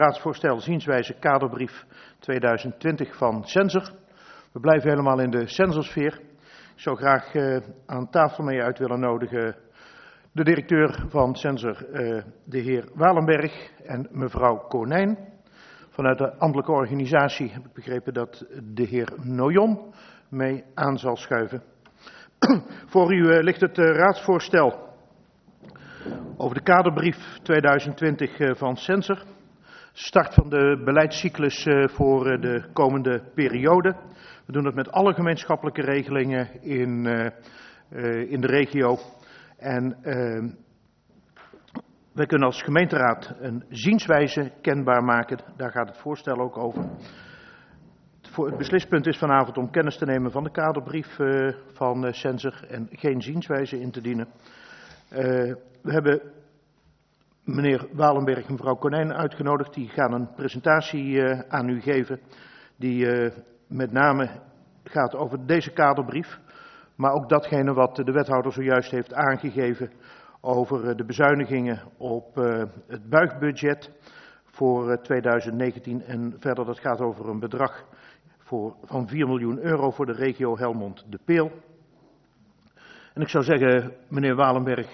Raadsvoorstel zienswijze kaderbrief 2020 van Sensor. We blijven helemaal in de sensorsfeer. Ik zou graag aan tafel mee uit willen nodigen de directeur van Sensor, de heer Walenberg en mevrouw Konijn. Vanuit de ambtelijke organisatie heb ik begrepen dat de heer Noyon mee aan zal schuiven. Voor u ligt het raadsvoorstel over de kaderbrief 2020 van Sensor. Start van de beleidscyclus voor de komende periode. We doen het met alle gemeenschappelijke regelingen in de regio. En wij kunnen als gemeenteraad een zienswijze kenbaar maken. Daar gaat het voorstel ook over. Het beslispunt is vanavond om kennis te nemen van de kaderbrief van Sensor en geen zienswijze in te dienen. We hebben meneer Walenberg en mevrouw Konijn uitgenodigd. Die gaan een presentatie aan u geven die met name gaat over deze kaderbrief. Maar ook datgene wat de wethouder zojuist heeft aangegeven over de bezuinigingen op het buigbudget voor 2019. En verder dat gaat over een bedrag van 4 miljoen euro voor de regio Helmond de Peel. En ik zou zeggen, meneer Walenberg,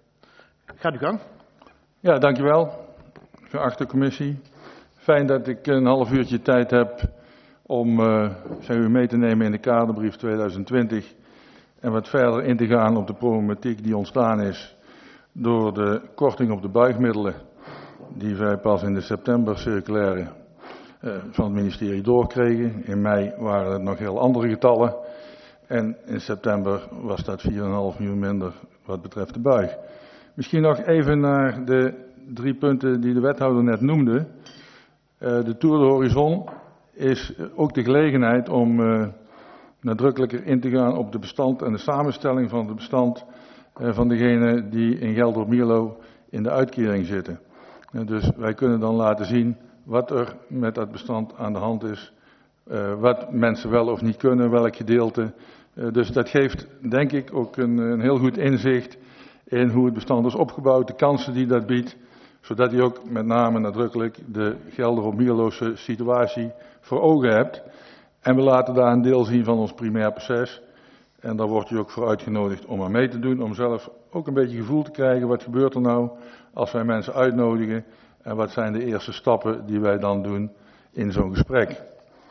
gaat uw gang. Ja, dankjewel, geachte commissie. Fijn dat ik een half uurtje tijd heb om u mee te nemen in de kaderbrief 2020 en wat verder in te gaan op de problematiek die ontstaan is door de korting op de buigmiddelen die wij pas in de september circulaire van het ministerie doorkregen. In mei waren het nog heel andere getallen en in september was dat 4,5 miljoen minder wat betreft de buig. Misschien nog even naar de 3 punten die de wethouder net noemde. De Tour de Horizon is ook de gelegenheid om nadrukkelijker in te gaan op de bestand en de samenstelling van het bestand van degenen die in Gelderop-Mierlo in de uitkering zitten. Dus wij kunnen dan laten zien wat er met dat bestand aan de hand is, wat mensen wel of niet kunnen, welk gedeelte. Dus dat geeft denk ik ook een heel goed inzicht in hoe het bestand is opgebouwd, de kansen die dat biedt, zodat u ook met name nadrukkelijk de Gelderop-Mierlose situatie voor ogen hebt. En we laten daar een deel zien van ons primair proces. En daar wordt u ook voor uitgenodigd om aan mee te doen, om zelf ook een beetje gevoel te krijgen, wat gebeurt er nou als wij mensen uitnodigen en wat zijn de eerste stappen die wij dan doen in zo'n gesprek.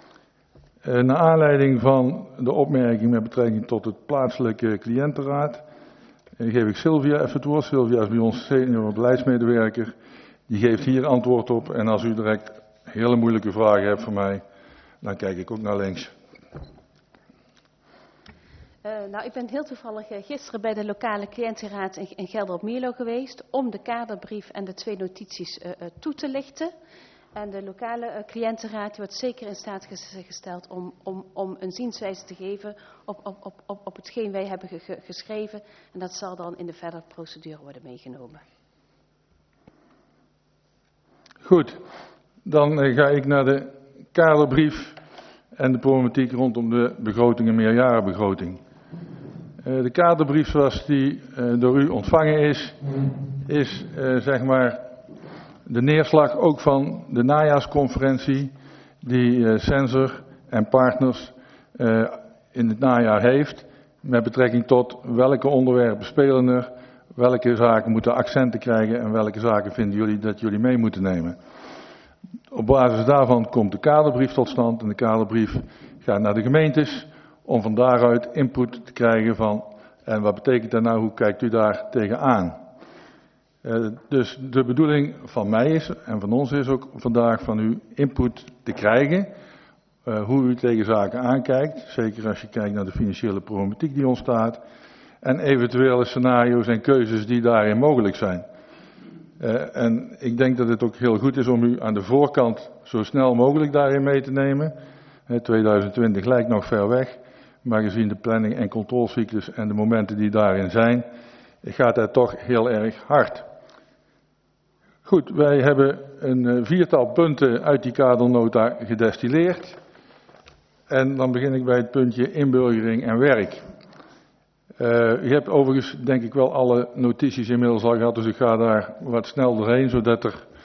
Naar aanleiding van de opmerking met betrekking tot het plaatselijke cliëntenraad geef ik Sylvia even het woord. Sylvia is bij ons senior beleidsmedewerker. Die geeft hier antwoord op. En als u direct hele moeilijke vragen hebt voor mij, dan kijk ik ook naar links. Ik ben heel toevallig gisteren bij de lokale cliëntenraad in Gelderop-Mierlo geweest om de kaderbrief en de 2 notities toe te lichten. En de lokale cliëntenraad wordt zeker in staat gesteld om een zienswijze te geven op hetgeen wij hebben geschreven. En dat zal dan in de verdere procedure worden meegenomen. Goed, dan ga ik naar de kaderbrief en de problematiek rondom de begroting en meerjarenbegroting. De kaderbrief zoals die door u ontvangen is zeg maar de neerslag ook van de najaarsconferentie die Sensor en partners in het najaar heeft. Met betrekking tot welke onderwerpen spelen er, welke zaken moeten accenten krijgen en welke zaken vinden jullie dat jullie mee moeten nemen. Op basis daarvan komt de kaderbrief tot stand en de kaderbrief gaat naar de gemeentes om van daaruit input te krijgen van en wat betekent dat nou, hoe kijkt u daar tegenaan? Dus de bedoeling van mij is en van ons is ook vandaag van u input te krijgen. Hoe u tegen zaken aankijkt. Zeker als je kijkt naar de financiële problematiek die ontstaat. En eventuele scenario's en keuzes die daarin mogelijk zijn. En ik denk dat het ook heel goed is om u aan de voorkant zo snel mogelijk daarin mee te nemen. 2020 lijkt nog ver weg. Maar gezien de planning en controlecyclus en de momenten die daarin zijn, gaat het toch heel erg hard. Goed, wij hebben een 4-tal punten uit die kadernota gedestilleerd. En dan begin ik bij het puntje inburgering en werk. U hebt overigens denk ik wel alle notities inmiddels al gehad, dus ik ga daar wat snel doorheen, zodat er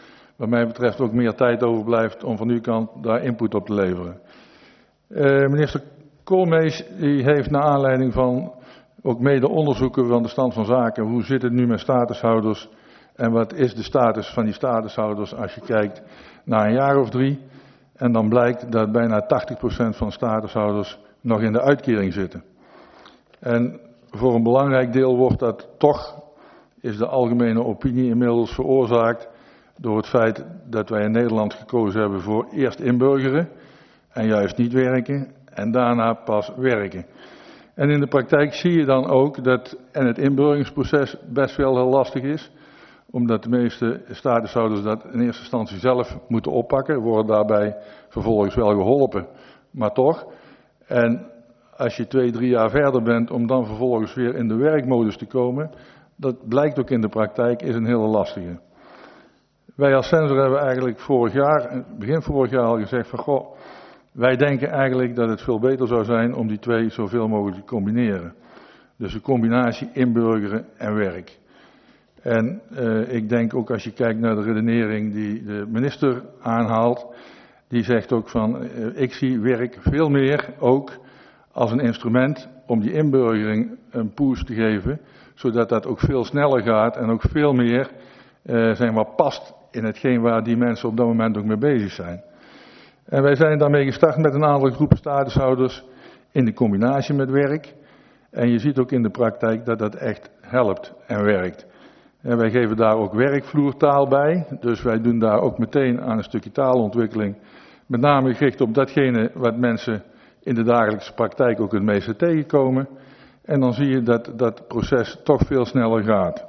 wat mij betreft ook meer tijd overblijft om van uw kant daar input op te leveren. Minister Koolmees die heeft naar aanleiding van ook mede onderzoeken van de stand van zaken, hoe zit het nu met statushouders en wat is de status van die statushouders als je kijkt naar een jaar of 3. En dan blijkt dat bijna 80% van de statushouders nog in de uitkering zitten. En voor een belangrijk deel wordt dat toch, is de algemene opinie inmiddels veroorzaakt door het feit dat wij in Nederland gekozen hebben voor eerst inburgeren en juist niet werken en daarna pas werken. En in de praktijk zie je dan ook dat het inburgeringsproces best wel heel lastig is, omdat de meeste statushouders dat in eerste instantie zelf moeten oppakken, worden daarbij vervolgens wel geholpen, maar toch. En als je 2-3 jaar verder bent om dan vervolgens weer in de werkmodus te komen, dat blijkt ook in de praktijk, is een hele lastige. Wij als Censor hebben eigenlijk begin vorig jaar al gezegd van goh, wij denken eigenlijk dat het veel beter zou zijn om die twee zoveel mogelijk te combineren. Dus een combinatie inburgeren en werk. En ik denk ook als je kijkt naar de redenering die de minister aanhaalt, die zegt ook van ik zie werk veel meer ook als een instrument om die inburgering een push te geven, zodat dat ook veel sneller gaat en ook veel meer zeg maar past in hetgeen waar die mensen op dat moment ook mee bezig zijn. En wij zijn daarmee gestart met een aantal groepen statushouders in de combinatie met werk. En je ziet ook in de praktijk dat dat echt helpt en werkt. En wij geven daar ook werkvloertaal bij. Dus wij doen daar ook meteen aan een stukje taalontwikkeling. Met name gericht op datgene wat mensen in de dagelijkse praktijk ook het meeste tegenkomen. En dan zie je dat dat proces toch veel sneller gaat.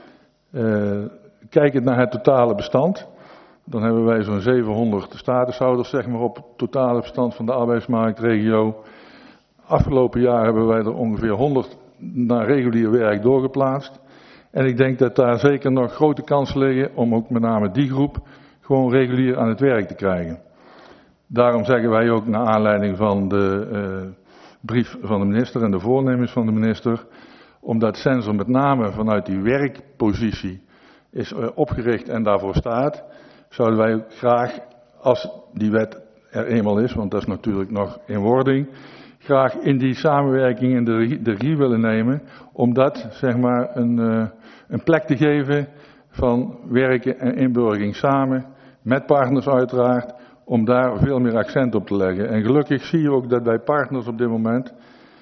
Kijkend naar het totale bestand. Dan hebben wij zo'n 700 statushouders zeg maar, op het totale bestand van de arbeidsmarktregio. Afgelopen jaar hebben wij er ongeveer 100 naar regulier werk doorgeplaatst. En ik denk dat daar zeker nog grote kansen liggen om ook met name die groep gewoon regulier aan het werk te krijgen. Daarom zeggen wij ook naar aanleiding van de brief van de minister en de voornemens van de minister, omdat Censor met name vanuit die werkpositie is opgericht en daarvoor staat, zouden wij ook graag, als die wet er eenmaal is, want dat is natuurlijk nog in wording, graag in die samenwerking in de regie willen nemen, om dat zeg maar een plek te geven van werken en inburgering samen, met partners uiteraard, om daar veel meer accent op te leggen. En gelukkig zie je ook dat bij partners op dit moment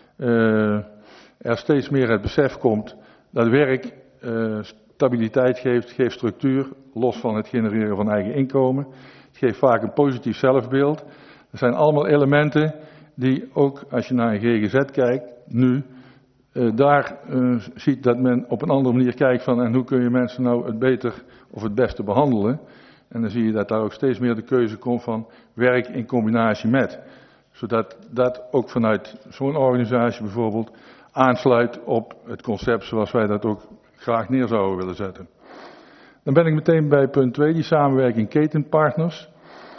er steeds meer het besef komt dat werk stabiliteit geeft structuur, los van het genereren van eigen inkomen. Het geeft vaak een positief zelfbeeld. Dat zijn allemaal elementen die ook als je naar een GGZ kijkt, nu, daar ziet dat men op een andere manier kijkt van en hoe kun je mensen nou het beter of het beste behandelen. En dan zie je dat daar ook steeds meer de keuze komt van werk in combinatie met. Zodat dat ook vanuit zo'n organisatie bijvoorbeeld aansluit op het concept zoals wij dat ook graag neer zouden willen zetten. Dan ben ik meteen bij punt 2, die samenwerking ketenpartners.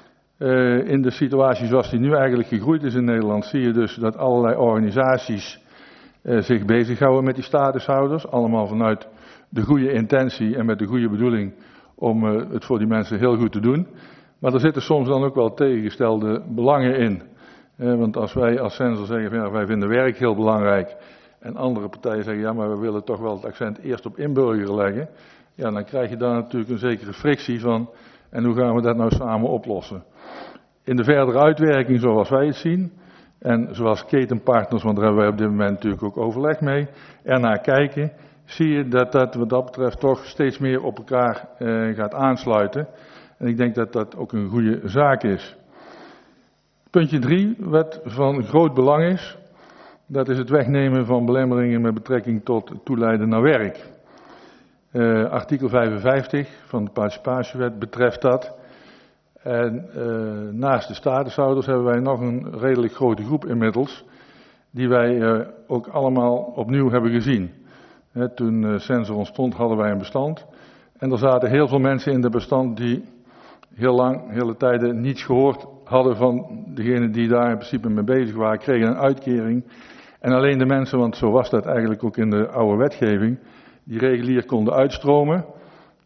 In de situatie zoals die nu eigenlijk gegroeid is in Nederland, zie je dus dat allerlei organisaties zich bezighouden met die statushouders. Allemaal vanuit de goede intentie en met de goede bedoeling om het voor die mensen heel goed te doen. Maar er zitten soms dan ook wel tegengestelde belangen in. Want als wij als Censor zeggen, ja, wij vinden werk heel belangrijk. En andere partijen zeggen, ja, maar we willen toch wel het accent eerst op inburgeren leggen. Ja, dan krijg je daar natuurlijk een zekere frictie van. En hoe gaan we dat nou samen oplossen? In de verdere uitwerking zoals wij het zien, en zoals ketenpartners, want daar hebben wij op dit moment natuurlijk ook overleg mee, ernaar kijken, zie je dat dat wat dat betreft toch steeds meer op elkaar gaat aansluiten. En ik denk dat dat ook een goede zaak is. Puntje 3, wat van groot belang is, dat is het wegnemen van belemmeringen met betrekking tot toeleiden naar werk. Artikel 55 van de participatiewet betreft dat. En naast de statushouders hebben wij nog een redelijk grote groep inmiddels, die wij ook allemaal opnieuw hebben gezien. Toen Censor ontstond hadden wij een bestand. En er zaten heel veel mensen in dat bestand die heel lang, hele tijden niets gehoord hadden van degene die daar in principe mee bezig waren, kregen een uitkering. En alleen de mensen, want zo was dat eigenlijk ook in de oude wetgeving, die regulier konden uitstromen,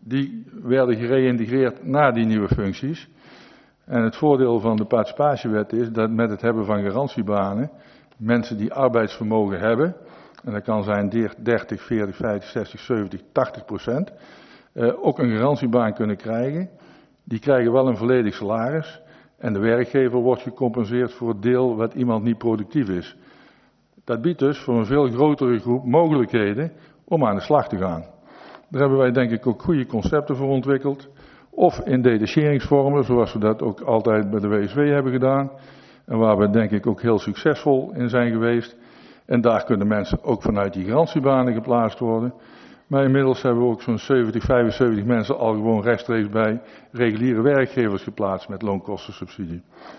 die werden gereïntegreerd naar die nieuwe functies. En het voordeel van de participatiewet is dat met het hebben van garantiebanen mensen die arbeidsvermogen hebben, en dat kan zijn 30, 40, 50, 60, 70, 80%, ook een garantiebaan kunnen krijgen. Die krijgen wel een volledig salaris en de werkgever wordt gecompenseerd voor het deel wat iemand niet productief is. Dat biedt dus voor een veel grotere groep mogelijkheden om aan de slag te gaan. Daar hebben wij denk ik ook goede concepten voor ontwikkeld. Of in detacheringsvormen, zoals we dat ook altijd bij de WSW hebben gedaan. En waar we denk ik ook heel succesvol in zijn geweest. En daar kunnen mensen ook vanuit die garantiebanen geplaatst worden. Maar inmiddels hebben we ook zo'n 70, 75 mensen al gewoon rechtstreeks bij reguliere werkgevers geplaatst met loonkostensubsidie.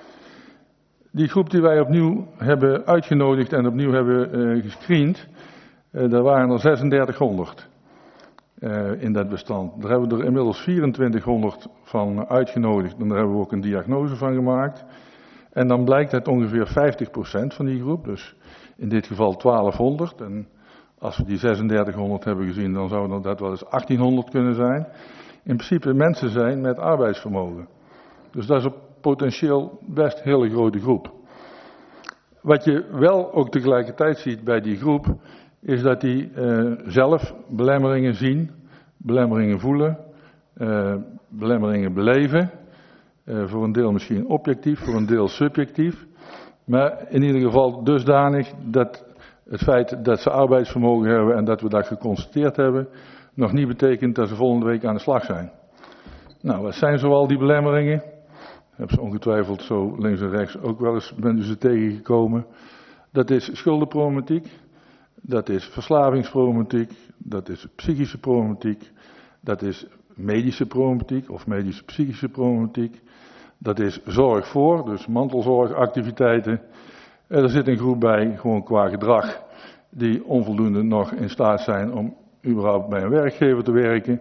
Die groep die wij opnieuw hebben uitgenodigd en opnieuw hebben gescreend, daar waren er 3600 in dat bestand. Daar hebben we er inmiddels 2400 van uitgenodigd en daar hebben we ook een diagnose van gemaakt. En dan blijkt dat ongeveer 50% van die groep, dus in dit geval 1200, en als we die 3600 hebben gezien, dan zou dat wel eens 1800 kunnen zijn, in principe mensen zijn met arbeidsvermogen. Dus dat is op potentieel best een hele grote groep. Wat je wel ook tegelijkertijd ziet bij die groep, is dat die zelf belemmeringen zien, belemmeringen voelen, belemmeringen beleven. Voor een deel misschien objectief, voor een deel subjectief. Maar in ieder geval dusdanig dat het feit dat ze arbeidsvermogen hebben en dat we dat geconstateerd hebben, nog niet betekent dat ze volgende week aan de slag zijn. Nou, wat zijn zoal die belemmeringen? Heb ze ongetwijfeld zo links en rechts ook wel eens bent u ze tegengekomen. Dat is schuldenproblematiek, dat is verslavingsproblematiek, dat is psychische problematiek, dat is medische problematiek of medische-psychische problematiek. Dat is zorg voor, dus mantelzorgactiviteiten. Er zit een groep bij, gewoon qua gedrag, die onvoldoende nog in staat zijn om überhaupt bij een werkgever te werken.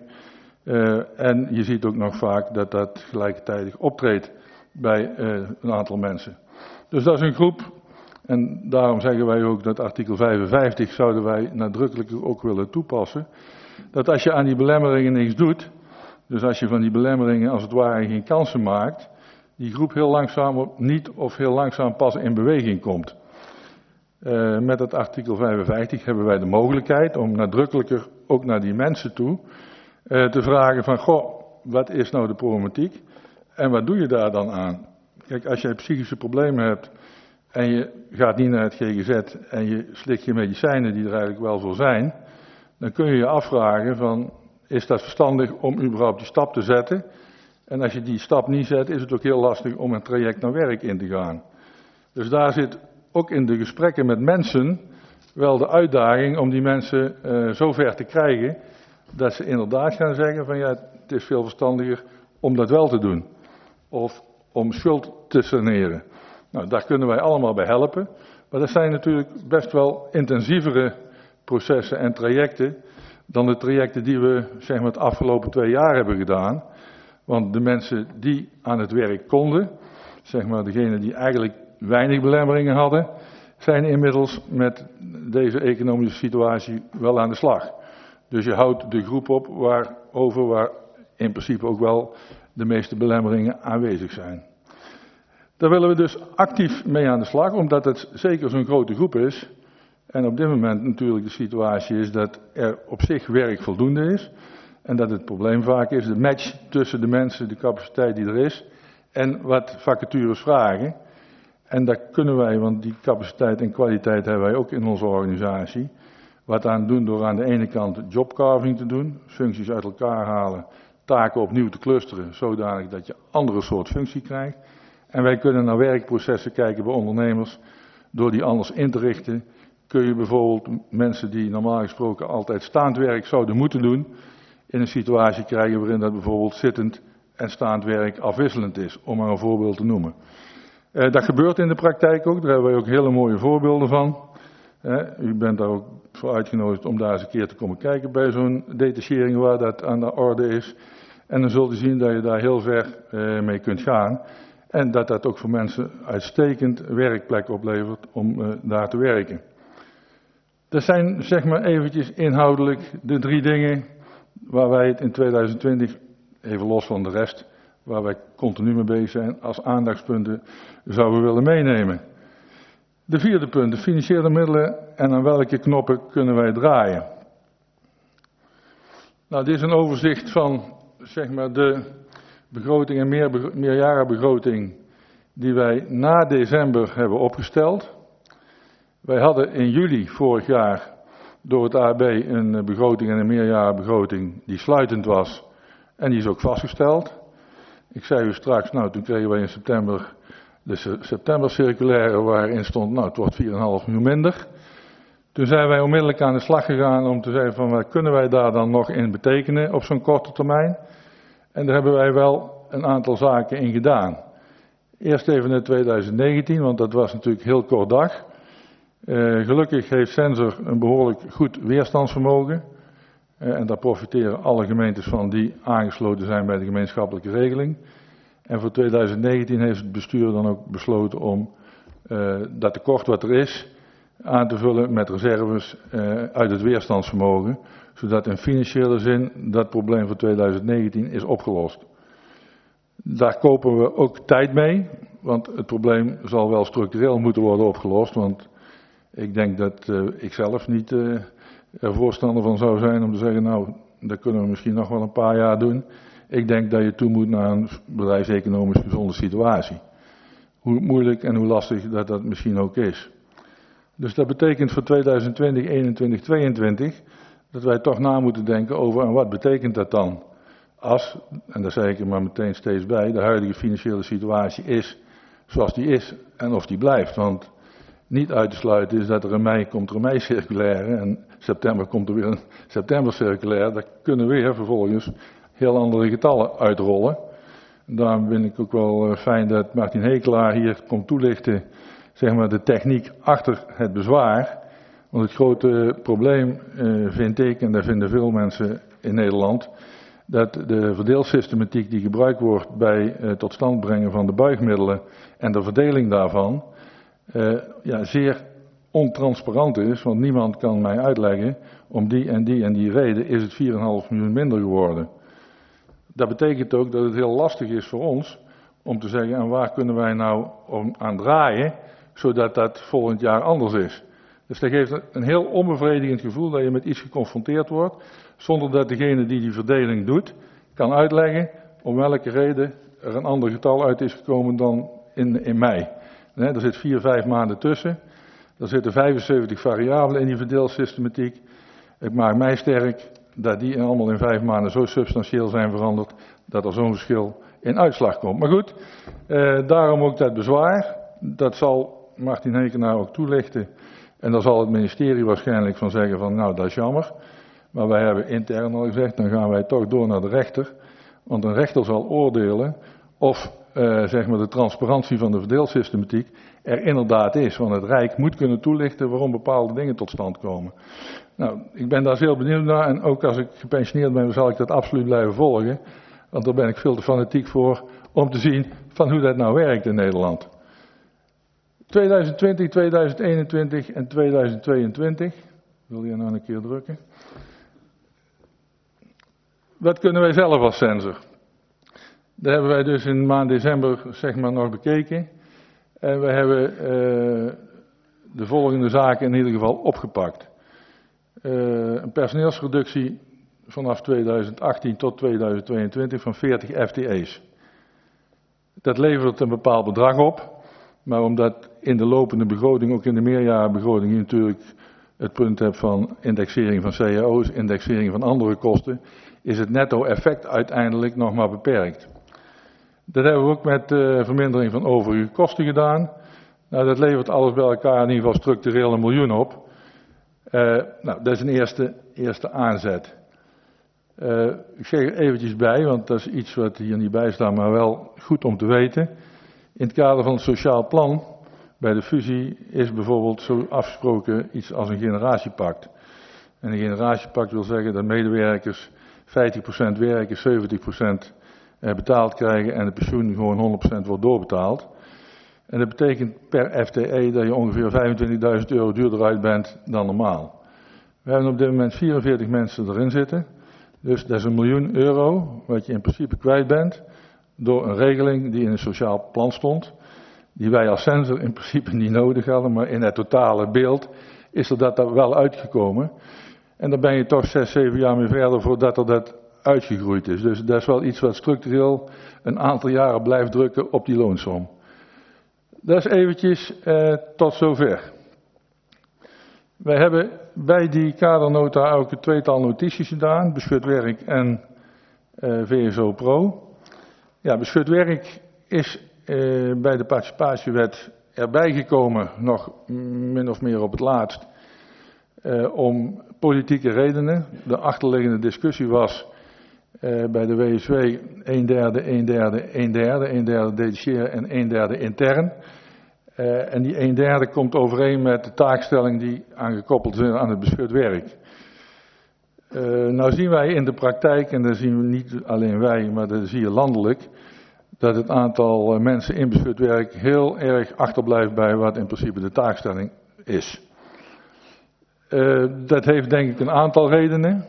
En je ziet ook nog vaak dat dat gelijktijdig optreedt bij een aantal mensen. Dus dat is een groep, en daarom zeggen wij ook dat artikel 55 zouden wij nadrukkelijker ook willen toepassen. Dat als je aan die belemmeringen niks doet, dus als je van die belemmeringen als het ware geen kansen maakt, die groep heel langzaam niet of heel langzaam pas in beweging komt. Met het artikel 55 hebben wij de mogelijkheid om nadrukkelijker ook naar die mensen toe te vragen van, goh, wat is nou de problematiek en wat doe je daar dan aan? Kijk, als je psychische problemen hebt en je gaat niet naar het GGZ en je slikt je medicijnen die er eigenlijk wel voor zijn, dan kun je je afvragen van, is dat verstandig om überhaupt die stap te zetten? En als je die stap niet zet, is het ook heel lastig om een traject naar werk in te gaan. Dus daar zit ook in de gesprekken met mensen wel de uitdaging om die mensen zover te krijgen dat ze inderdaad gaan zeggen van ja, het is veel verstandiger om dat wel te doen. Of om schuld te saneren. Nou, daar kunnen wij allemaal bij helpen. Maar dat zijn natuurlijk best wel intensievere processen en trajecten dan de trajecten die we zeg maar het afgelopen 2 jaar hebben gedaan. Want de mensen die aan het werk konden, zeg maar degenen die eigenlijk weinig belemmeringen hadden, zijn inmiddels met deze economische situatie wel aan de slag. Dus je houdt de groep op waar in principe ook wel de meeste belemmeringen aanwezig zijn. Daar willen we dus actief mee aan de slag, omdat het zeker zo'n grote groep is. En op dit moment natuurlijk de situatie is dat er op zich werk voldoende is. En dat het probleem vaak is de match tussen de mensen, de capaciteit die er is, en wat vacatures vragen. En daar kunnen wij, want die capaciteit en kwaliteit hebben wij ook in onze organisatie, wat aan doen door aan de ene kant jobcarving te doen, functies uit elkaar halen, taken opnieuw te clusteren, zodanig dat je andere soort functie krijgt. En wij kunnen naar werkprocessen kijken bij ondernemers, door die anders in te richten. Kun je bijvoorbeeld mensen die normaal gesproken altijd staand werk zouden moeten doen, in een situatie krijgen waarin dat bijvoorbeeld zittend en staand werk afwisselend is, om maar een voorbeeld te noemen. Dat gebeurt in de praktijk ook, daar hebben wij ook hele mooie voorbeelden van. U bent daar ook voor uitgenodigd om daar eens een keer te komen kijken bij zo'n detachering waar dat aan de orde is. En dan zult u zien dat je daar heel ver mee kunt gaan. En dat dat ook voor mensen uitstekend werkplek oplevert om daar te werken. Dat zijn zeg maar eventjes inhoudelijk de 3 dingen waar wij het in 2020, even los van de rest, waar wij continu mee bezig zijn, als aandachtspunten zouden willen meenemen. De vierde punt, de financiële middelen en aan welke knoppen kunnen wij draaien. Nou, dit is een overzicht van zeg maar, de begroting en meerjarenbegroting die wij na december hebben opgesteld. Wij hadden in juli vorig jaar door het AB een begroting en een meerjarenbegroting die sluitend was en die is ook vastgesteld. Ik zei u straks, nou toen kregen wij in september de septembercirculaire waarin stond, nou het wordt 4,5 miljoen minder. Toen zijn wij onmiddellijk aan de slag gegaan om te zeggen van wat kunnen wij daar dan nog in betekenen op zo'n korte termijn. En daar hebben wij wel een aantal zaken in gedaan. Eerst even naar 2019, want dat was natuurlijk heel kort dag. Gelukkig heeft Sensor een behoorlijk goed weerstandsvermogen. En daar profiteren alle gemeentes van die aangesloten zijn bij de gemeenschappelijke regeling. En voor 2019 heeft het bestuur dan ook besloten om dat tekort wat er is aan te vullen met reserves uit het weerstandsvermogen. Zodat in financiële zin dat probleem voor 2019 is opgelost. Daar kopen we ook tijd mee, want het probleem zal wel structureel moeten worden opgelost. Want ik denk dat ik zelf niet er voorstander van zou zijn om te zeggen, nou, dat kunnen we misschien nog wel een paar jaar doen. Ik denk dat je toe moet naar een bedrijfseconomisch gezonde situatie. Hoe moeilijk en hoe lastig dat misschien ook is. Dus dat betekent voor 2020, 2021, 2022 dat wij toch na moeten denken over en wat betekent dat dan? Als, en daar zeg ik er maar meteen steeds bij, de huidige financiële situatie is zoals die is en of die blijft. Want niet uit te sluiten is dat er in mei komt er een mei-circulaire en september komt er weer een september-circulaire. Daar kunnen weer vervolgens heel andere getallen uitrollen. Daarom vind ik ook wel fijn dat Martin Hekelaar hier komt toelichten, zeg maar, de techniek achter het bezwaar. Want het grote probleem vind ik, en dat vinden veel mensen in Nederland, dat de verdeelsystematiek die gebruikt wordt bij het tot stand brengen van de buigmiddelen en de verdeling daarvan, zeer ontransparant is. Want niemand kan mij uitleggen, om die en die en die reden is het 4,5 miljoen minder geworden. Dat betekent ook dat het heel lastig is voor ons om te zeggen, en waar kunnen wij nou aan draaien, zodat dat volgend jaar anders is. Dus dat geeft een heel onbevredigend gevoel dat je met iets geconfronteerd wordt, zonder dat degene die verdeling doet, kan uitleggen om welke reden er een ander getal uit is gekomen dan in mei. Er zit 4-5 maanden tussen, er zitten 75 variabelen in die verdeelsystematiek. Het maakt mij sterk dat die allemaal in 5 maanden zo substantieel zijn veranderd, dat er zo'n verschil in uitslag komt. Maar goed, daarom ook dat bezwaar, dat zal Martin Hekelaar ook toelichten. En daar zal het ministerie waarschijnlijk van zeggen van nou dat is jammer. Maar wij hebben intern al gezegd, dan gaan wij toch door naar de rechter. Want een rechter zal oordelen of zeg maar de transparantie van de verdeelsystematiek er inderdaad is. Want het Rijk moet kunnen toelichten waarom bepaalde dingen tot stand komen. Nou, ik ben daar heel benieuwd naar en ook als ik gepensioneerd ben zal ik dat absoluut blijven volgen. Want daar ben ik veel te fanatiek voor om te zien van hoe dat nou werkt in Nederland. 2020, 2021 en 2022. Wil je nou een keer drukken? Wat kunnen wij zelf als Sensor? Dat hebben wij dus in maand december zeg maar nog bekeken. En we hebben de volgende zaken in ieder geval opgepakt. Een personeelsreductie vanaf 2018 tot 2022 van 40 FTE's. Dat levert een bepaald bedrag op. Maar omdat in de lopende begroting, ook in de meerjarenbegroting, je natuurlijk het punt hebt van indexering van cao's, indexering van andere kosten, is het netto effect uiteindelijk nog maar beperkt. Dat hebben we ook met vermindering van overige kosten gedaan. Nou, dat levert alles bij elkaar in ieder geval structureel 1 miljoen op. Nou, dat is een eerste aanzet. Ik zeg er eventjes bij, want dat is iets wat hier niet bij staat, maar wel goed om te weten. In het kader van het sociaal plan, bij de fusie, is bijvoorbeeld zo afgesproken iets als een generatiepact. En een generatiepact wil zeggen dat medewerkers 50% werken, 70% betaald krijgen en het pensioen gewoon 100% wordt doorbetaald. En dat betekent per FTE dat je ongeveer €25.000 duurder uit bent dan normaal. We hebben op dit moment 44 mensen erin zitten. Dus dat is €1 miljoen wat je in principe kwijt bent door een regeling die in een sociaal plan stond, die wij als Censor in principe niet nodig hadden, maar in het totale beeld is er dat wel uitgekomen. En dan ben je toch 6, 7 jaar mee verder voordat er dat uitgegroeid is. Dus dat is wel iets wat structureel een aantal jaren blijft drukken op die loonsom. Dat is eventjes tot zover. Wij hebben bij die kadernota ook een tweetal notities gedaan, beschut werk en VSO Pro. Ja, beschut werk is bij de participatiewet erbij gekomen, nog min of meer op het laatst, om politieke redenen. De achterliggende discussie was bij de WSW 1/3, 1/3, 1/3, 1/3 detacheren en 1/3 intern. En die 1/3 komt overeen met de taakstelling die aangekoppeld is aan het beschut werk. Nou zien wij in de praktijk, en dat zien we niet alleen wij, maar dat zie je landelijk, dat het aantal mensen in beschut werk heel erg achterblijft bij wat in principe de taakstelling is. Dat heeft denk ik een aantal redenen.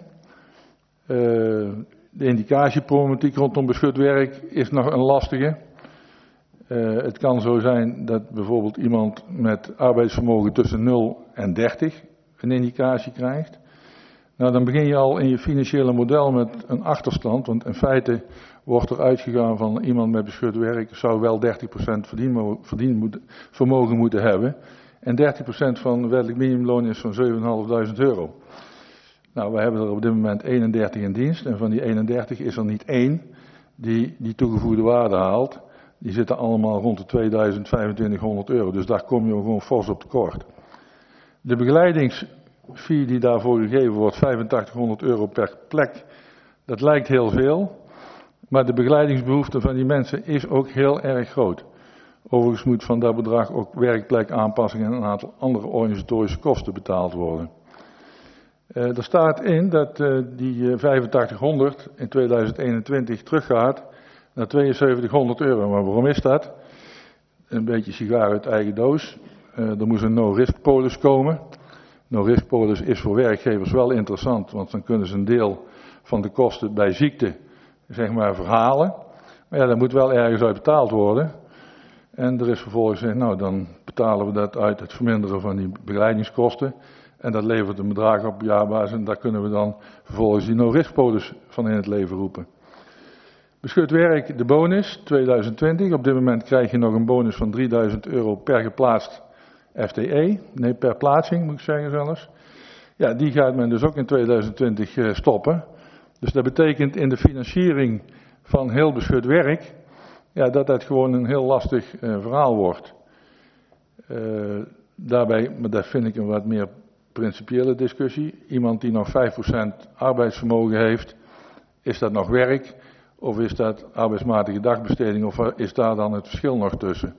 De indicatieproblematiek rondom beschut werk is nog een lastige. Het kan zo zijn dat bijvoorbeeld iemand met arbeidsvermogen tussen 0 en 30 een indicatie krijgt. Nou, dan begin je al in je financiële model met een achterstand, want in feite wordt er uitgegaan van iemand met beschut werk zou wel 30% vermogen moeten hebben. En 30% van wettelijk minimumloon is zo'n €7.500. Nou, we hebben er op dit moment 31 in dienst en van die 31 is er niet één die toegevoegde waarde haalt. Die zitten allemaal rond de €2.000, €2.500, dus daar kom je gewoon fors op tekort. De begeleidingsfee die daarvoor gegeven wordt, €8500 per plek, dat lijkt heel veel, maar de begeleidingsbehoefte van die mensen is ook heel erg groot. Overigens moet van dat bedrag ook werkplekaanpassingen en een aantal andere organisatorische kosten betaald worden. Er staat in dat die €8500 in 2021 teruggaat naar €7200. Maar waarom is dat? Een beetje sigaar uit eigen doos. Er moest een no-risk polis komen. No-risk polis is voor werkgevers wel interessant, want dan kunnen ze een deel van de kosten bij ziekte, zeg maar, verhalen. Maar ja, dat moet wel ergens uit betaald worden. En er is vervolgens gezegd, nou dan betalen we dat uit het verminderen van die begeleidingskosten. En dat levert een bedrag op jaarbasis en daar kunnen we dan vervolgens die no-risk polis van in het leven roepen. Beschut werk, de bonus, 2020. Op dit moment krijg je nog een bonus van €3000 per geplaatst FTE. Nee, per plaatsing moet ik zeggen zelfs. Ja, die gaat men dus ook in 2020 stoppen. Dus dat betekent in de financiering van heel beschut werk, ja, dat dat gewoon een heel lastig verhaal wordt. Daarbij, maar dat vind ik een wat meer principiële discussie. Iemand die nog 5% arbeidsvermogen heeft, is dat nog werk? Of is dat arbeidsmatige dagbesteding, of is daar dan het verschil nog tussen?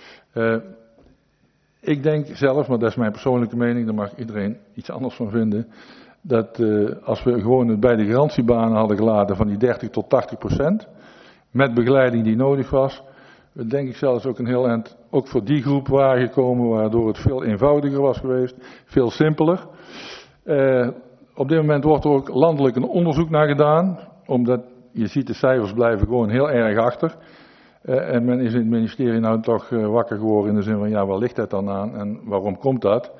Ik denk zelf, maar dat is mijn persoonlijke mening, daar mag iedereen iets anders van vinden, dat als we gewoon het bij de garantiebanen hadden gelaten van die 30 tot 80%, met begeleiding die nodig was, denk ik zelfs ook een heel eind, ook voor die groep waren gekomen, waardoor het veel eenvoudiger was geweest, veel simpeler. Op dit moment wordt er ook landelijk een onderzoek naar gedaan, omdat je ziet de cijfers blijven gewoon heel erg achter. En men is in het ministerie nou toch wakker geworden in de zin van, ja, waar ligt dat dan aan en waarom komt dat?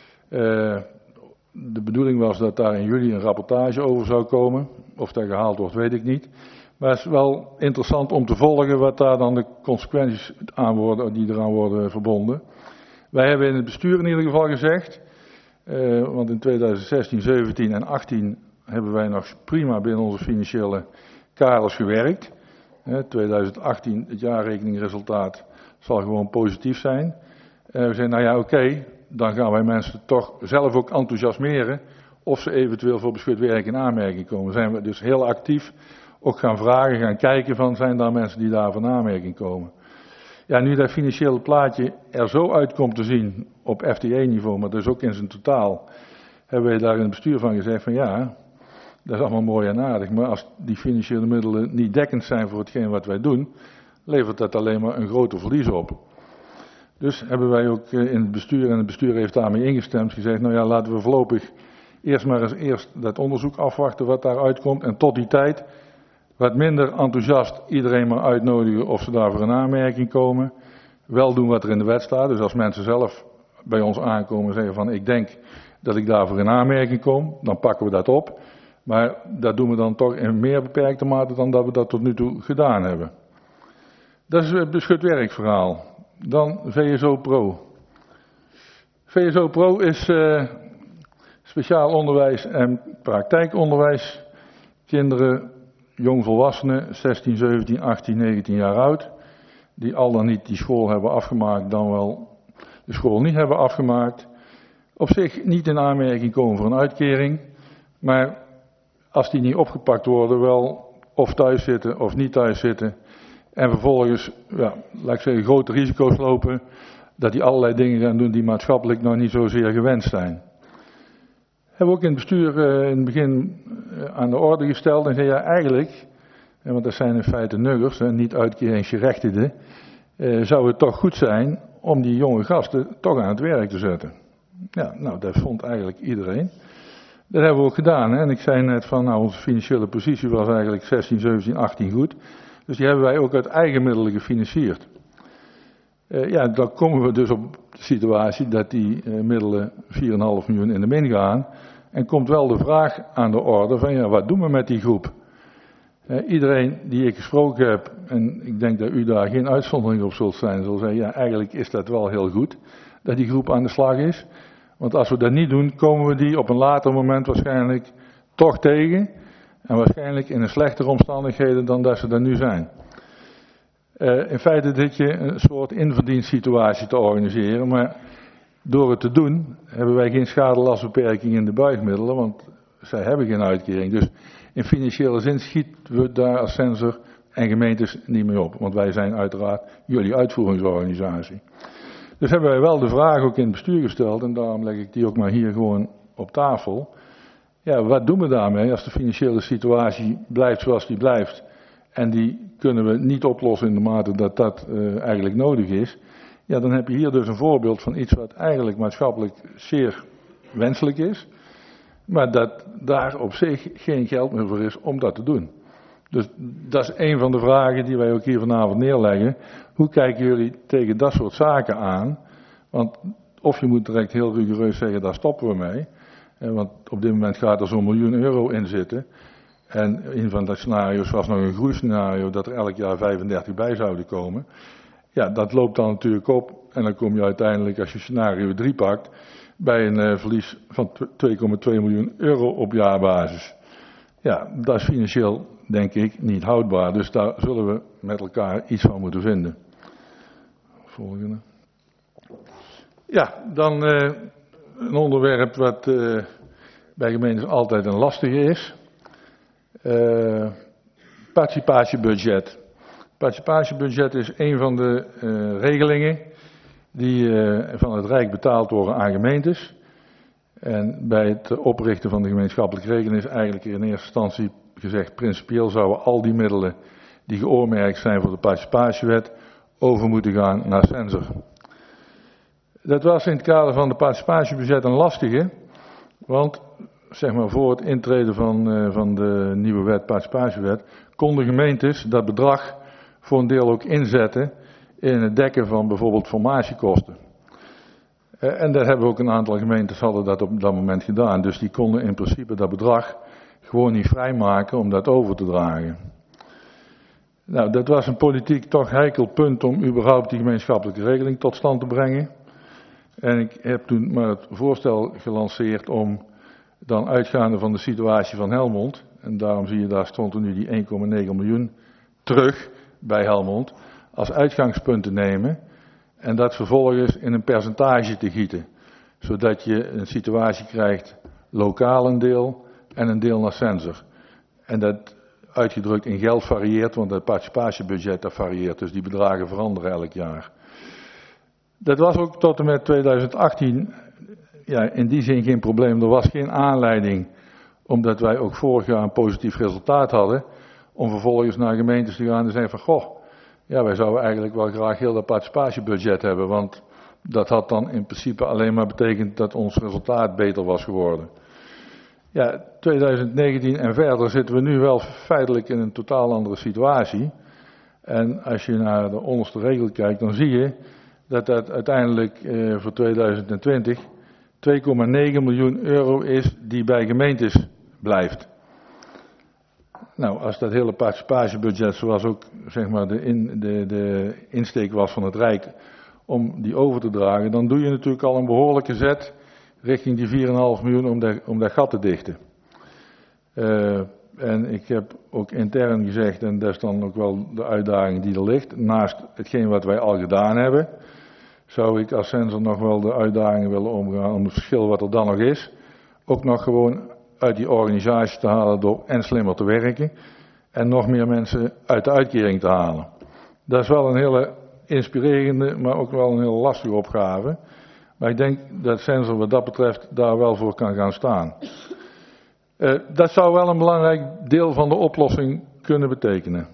De bedoeling was dat daar in juli een rapportage over zou komen. Of dat gehaald wordt, weet ik niet. Maar het is wel interessant om te volgen wat daar dan de consequenties aan worden, die eraan worden verbonden. Wij hebben in het bestuur in ieder geval gezegd, want in 2016, 17 en 18 hebben wij nog prima binnen onze financiële kaders gewerkt. 2018, het jaarrekeningresultaat zal gewoon positief zijn. We zeiden, nou ja, oké, dan gaan wij mensen toch zelf ook enthousiasmeren of ze eventueel voor beschut werk in aanmerking komen. Zijn we dus heel actief ook gaan vragen, gaan kijken van, zijn daar mensen die daar van aanmerking komen. Ja, nu dat financiële plaatje er zo uit komt te zien op FTE-niveau, maar dus ook in zijn totaal, hebben wij daar in het bestuur van gezegd van ja, dat is allemaal mooi en aardig, maar als die financiële middelen niet dekkend zijn voor hetgeen wat wij doen, levert dat alleen maar een groter verlies op. Dus hebben wij ook in het bestuur, en het bestuur heeft daarmee ingestemd, gezegd, nou ja, laten we voorlopig eerst maar eens dat onderzoek afwachten wat daaruit komt. En tot die tijd wat minder enthousiast iedereen maar uitnodigen of ze daarvoor in aanmerking komen. Wel doen wat er in de wet staat. Dus als mensen zelf bij ons aankomen en zeggen van ik denk dat ik daarvoor in aanmerking kom, dan pakken we dat op. Maar dat doen we dan toch in meer beperkte mate dan dat we dat tot nu toe gedaan hebben. Dat is het beschutwerkverhaal. Dan VSO Pro. VSO Pro is speciaal onderwijs en praktijkonderwijs. Kinderen, jongvolwassenen, 16, 17, 18, 19 jaar oud. Die al dan niet die school hebben afgemaakt, dan wel de school niet hebben afgemaakt. Op zich niet in aanmerking komen voor een uitkering. Maar als die niet opgepakt worden, wel of thuis zitten of niet thuis zitten. En vervolgens, ja, laat ik zeggen, grote risico's lopen. Dat die allerlei dingen gaan doen die maatschappelijk nog niet zozeer gewenst zijn. Hebben we ook in het bestuur in het begin aan de orde gesteld. En zei ja, eigenlijk, want dat zijn in feite nuggers, niet uitkeringsgerechtigden. Zou het toch goed zijn om die jonge gasten toch aan het werk te zetten. Ja, nou dat vond eigenlijk iedereen. Dat hebben we ook gedaan. Hè? En ik zei net van, nou onze financiële positie was eigenlijk 16, 17, 18 goed. Dus die hebben wij ook uit eigen middelen gefinancierd. Ja, dan komen we dus op de situatie dat die middelen 4,5 miljoen in de min gaan. En komt wel de vraag aan de orde van, ja, wat doen we met die groep? Iedereen die ik gesproken heb, en ik denk dat u daar geen uitzondering op zult zijn, zal zeggen, ja, eigenlijk is dat wel heel goed dat die groep aan de slag is. Want als we dat niet doen, komen we die op een later moment waarschijnlijk toch tegen. En waarschijnlijk in een slechtere omstandigheden dan dat ze er nu zijn. In feite dit je een soort inverdiensituatie te organiseren, maar door het te doen hebben wij geen schadelastbeperking in de buigmiddelen, want zij hebben geen uitkering. Dus in financiële zin schieten we daar als Censor en gemeentes niet mee op, want wij zijn uiteraard jullie uitvoeringsorganisatie. Dus hebben wij wel de vraag ook in het bestuur gesteld, en daarom leg ik die ook maar hier gewoon op tafel. Ja, wat doen we daarmee als de financiële situatie blijft zoals die blijft? En die kunnen we niet oplossen in de mate dat dat eigenlijk nodig is. Ja, dan heb je hier dus een voorbeeld van iets wat eigenlijk maatschappelijk zeer wenselijk is. Maar dat daar op zich geen geld meer voor is om dat te doen. Dus dat is een van de vragen die wij ook hier vanavond neerleggen. Hoe kijken jullie tegen dat soort zaken aan? Want of je moet direct heel rigoureus zeggen, daar stoppen we mee. Want op dit moment gaat er zo'n miljoen euro in zitten. En een van de scenario's was nog een groeiscenario dat er elk jaar 35 bij zouden komen. Ja, dat loopt dan natuurlijk op. En dan kom je uiteindelijk, als je scenario 3 pakt, bij een verlies van 2,2 miljoen euro op jaarbasis. Ja, dat is financieel, denk ik, niet houdbaar. Dus daar zullen we met elkaar iets van moeten vinden. Volgende. Ja, dan een onderwerp wat bij gemeentes altijd een lastige is. Participatiebudget. Participatiebudget is een van de regelingen die van het Rijk betaald worden aan gemeentes. En bij het oprichten van de gemeenschappelijke regeling is eigenlijk in eerste instantie gezegd, principieel zouden al die middelen die geoormerkt zijn voor de participatiewet over moeten gaan naar Censor. Dat was in het kader van de participatiebudget een lastige, want zeg maar voor het intreden van de nieuwe wet, participatiewet, konden gemeentes dat bedrag voor een deel ook inzetten in het dekken van bijvoorbeeld formatiekosten. En daar hebben ook een aantal gemeentes hadden dat op dat moment gedaan. Dus die konden in principe dat bedrag gewoon niet vrijmaken om dat over te dragen. Nou, dat was een politiek toch heikel punt om überhaupt die gemeenschappelijke regeling tot stand te brengen. En ik heb toen maar het voorstel gelanceerd om dan uitgaande van de situatie van Helmond, en daarom zie je daar stond er nu die 1,9 miljoen terug bij Helmond, als uitgangspunt te nemen en dat vervolgens in een percentage te gieten. Zodat je een situatie krijgt, lokaal een deel en een deel naar Censor. En dat uitgedrukt in geld varieert, want het participatiebudget dat varieert, dus die bedragen veranderen elk jaar. Dat was ook tot en met 2018 ja, in die zin geen probleem. Er was geen aanleiding, omdat wij ook vorig jaar een positief resultaat hadden, om vervolgens naar gemeentes te gaan en zeggen van, goh, ja, wij zouden eigenlijk wel graag heel dat participatiebudget hebben, want dat had dan in principe alleen maar betekend dat ons resultaat beter was geworden. Ja, 2019 en verder zitten we nu wel feitelijk in een totaal andere situatie. En als je naar de onderste regel kijkt, dan zie je dat dat uiteindelijk voor 2020 2,9 miljoen euro is die bij gemeentes blijft. Nou, als dat hele participatiebudget, zoals ook zeg maar de insteek was van het Rijk, om die over te dragen, dan doe je natuurlijk al een behoorlijke zet richting die 4,5 miljoen om dat gat te dichten. En ik heb ook intern gezegd, en dat is dan ook wel de uitdaging die er ligt, naast hetgeen wat wij al gedaan hebben, zou ik als Censor nog wel de uitdagingen willen omgaan om het verschil wat er dan nog is, ook nog gewoon uit die organisatie te halen door en slimmer te werken en nog meer mensen uit de uitkering te halen. Dat is wel een hele inspirerende, maar ook wel een hele lastige opgave. Maar ik denk dat Censor wat dat betreft daar wel voor kan gaan staan. Dat zou wel een belangrijk deel van de oplossing kunnen betekenen.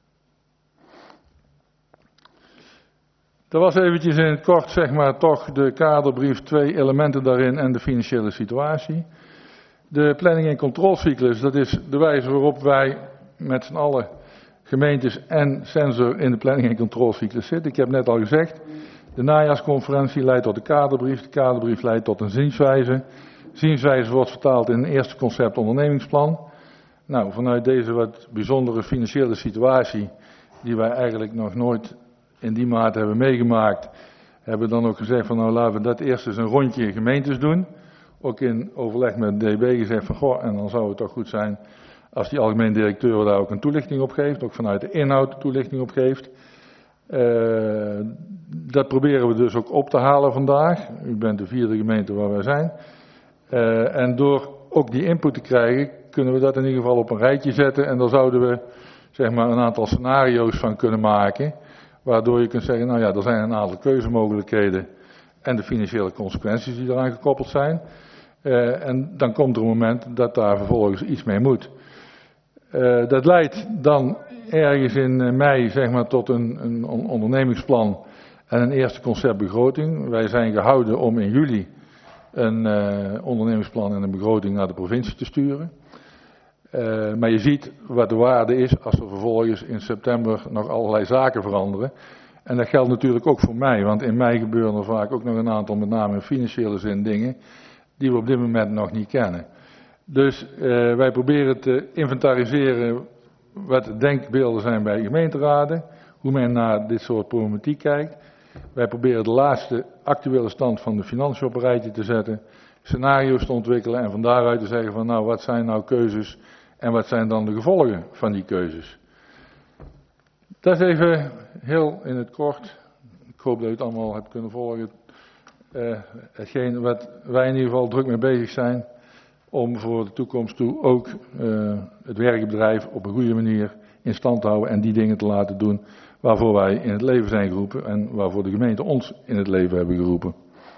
Dat was eventjes in het kort, zeg maar, toch de kaderbrief, 2 elementen daarin en de financiële situatie. De planning- en controlecyclus, dat is de wijze waarop wij met z'n allen, gemeentes en Censor, in de planning- en controlecyclus zitten. Ik heb net al gezegd, de najaarsconferentie leidt tot de kaderbrief leidt tot een zienswijze. Zienswijze wordt vertaald in een eerste concept ondernemingsplan. Nou, vanuit deze wat bijzondere financiële situatie, die wij eigenlijk nog nooit in die mate hebben meegemaakt, hebben we dan ook gezegd van nou laten we dat eerst eens een rondje gemeentes doen. Ook in overleg met DB gezegd van goh, en dan zou het toch goed zijn als die algemeen directeur daar ook een toelichting op geeft, ook vanuit de inhoud toelichting op geeft. Dat proberen we dus ook op te halen vandaag. U bent de 4e gemeente waar wij zijn. En door ook die input te krijgen, kunnen we dat in ieder geval op een rijtje zetten. En daar zouden we zeg maar een aantal scenario's van kunnen maken. Waardoor je kunt zeggen, nou ja, er zijn een aantal keuzemogelijkheden en de financiële consequenties die eraan gekoppeld zijn. En dan komt er een moment dat daar vervolgens iets mee moet. Dat leidt dan ergens in mei zeg maar tot een ondernemingsplan en een eerste conceptbegroting. Wij zijn gehouden om in juli een ondernemingsplan en een begroting naar de provincie te sturen. Maar je ziet wat de waarde is als er vervolgens in september nog allerlei zaken veranderen. En dat geldt natuurlijk ook voor mei, want in mei gebeuren er vaak ook nog een aantal, met name in financiële zin, dingen die we op dit moment nog niet kennen. Dus wij proberen te inventariseren wat de denkbeelden zijn bij gemeenteraden, hoe men naar dit soort problematiek kijkt. Wij proberen de laatste actuele stand van de financiën op een rijtje te zetten, scenario's te ontwikkelen en van daaruit te zeggen van nou wat zijn nou keuzes en wat zijn dan de gevolgen van die keuzes. Dat is even heel in het kort. Ik hoop dat u het allemaal hebt kunnen volgen. Hetgeen wat wij in ieder geval druk mee bezig zijn om voor de toekomst toe ook het werkbedrijf op een goede manier in stand te houden en die dingen te laten doen waarvoor wij in het leven zijn geroepen en waarvoor de gemeente ons in het leven hebben geroepen.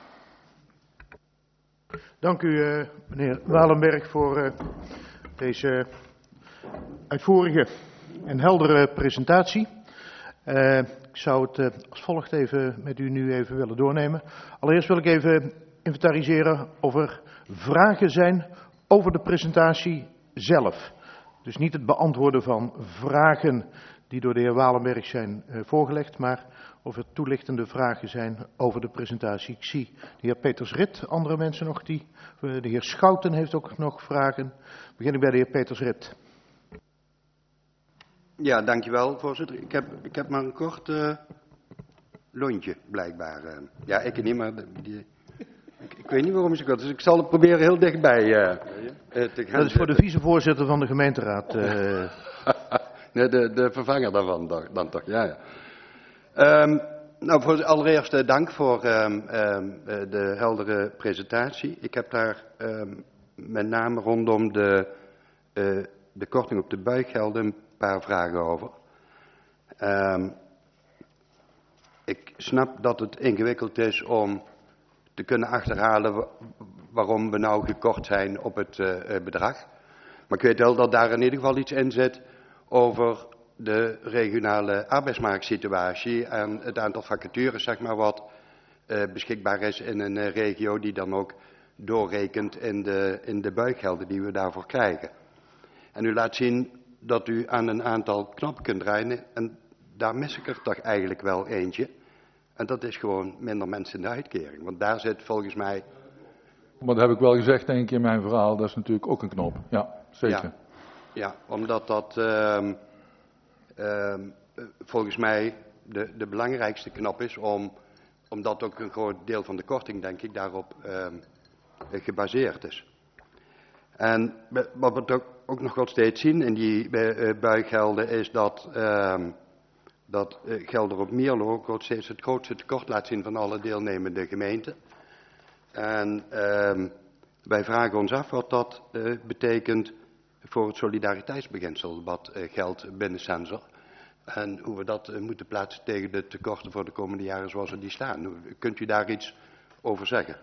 Dank u, meneer Walenberg, voor deze uitvoerige en heldere presentatie. Ik zou het als volgt even met u nu even willen doornemen. Allereerst wil ik even inventariseren of er vragen zijn over de presentatie zelf. Dus niet het beantwoorden van vragen die door de heer Walenberg zijn voorgelegd, maar of er toelichtende vragen zijn over de presentatie. Ik zie de heer Peters-Rit, andere mensen nog die. De heer Schouten heeft ook nog vragen. Begin ik bij de heer Peters-Rit. Ja, dankjewel, voorzitter. Ik heb maar een kort lontje, blijkbaar. Ja, ik niet, maar ik weet niet waarom is het kort. Dus ik zal het proberen heel dichtbij te gaan. Dat is voor de vicevoorzitter van de gemeenteraad. Nee, de vervanger daarvan dan toch, ja. Nou, allereerst dank voor de heldere presentatie. Ik heb daar met name rondom de korting op de buiggelden een paar vragen over. Ik snap dat het ingewikkeld is om te kunnen achterhalen waarom we nou gekort zijn op het bedrag. Maar ik weet wel dat daar in ieder geval iets in zit over de regionale arbeidsmarktsituatie en het aantal vacatures, zeg maar, wat beschikbaar is in een regio die dan ook doorrekent in de buiggelden die we daarvoor krijgen. En u laat zien dat u aan een aantal knoppen kunt draaien en daar mis ik er toch eigenlijk wel eentje. En dat is gewoon minder mensen in de uitkering. Want daar zit volgens mij... Maar dat heb ik wel gezegd denk ik in mijn verhaal, dat is natuurlijk ook een knop. Ja, zeker. Ja, omdat dat volgens mij de belangrijkste knop is, omdat ook een groot deel van de korting denk ik daarop gebaseerd is. En wat we ook nog wel steeds zien in die buiggelden is dat Gelder op Mierlo steeds het grootste tekort laat zien van alle deelnemende gemeenten. En wij vragen ons af wat dat betekent voor het solidariteitsbeginsel wat geldt binnen Sensor. En hoe we dat moeten plaatsen tegen de tekorten voor de komende jaren zoals er die staan. Kunt u daar iets over zeggen?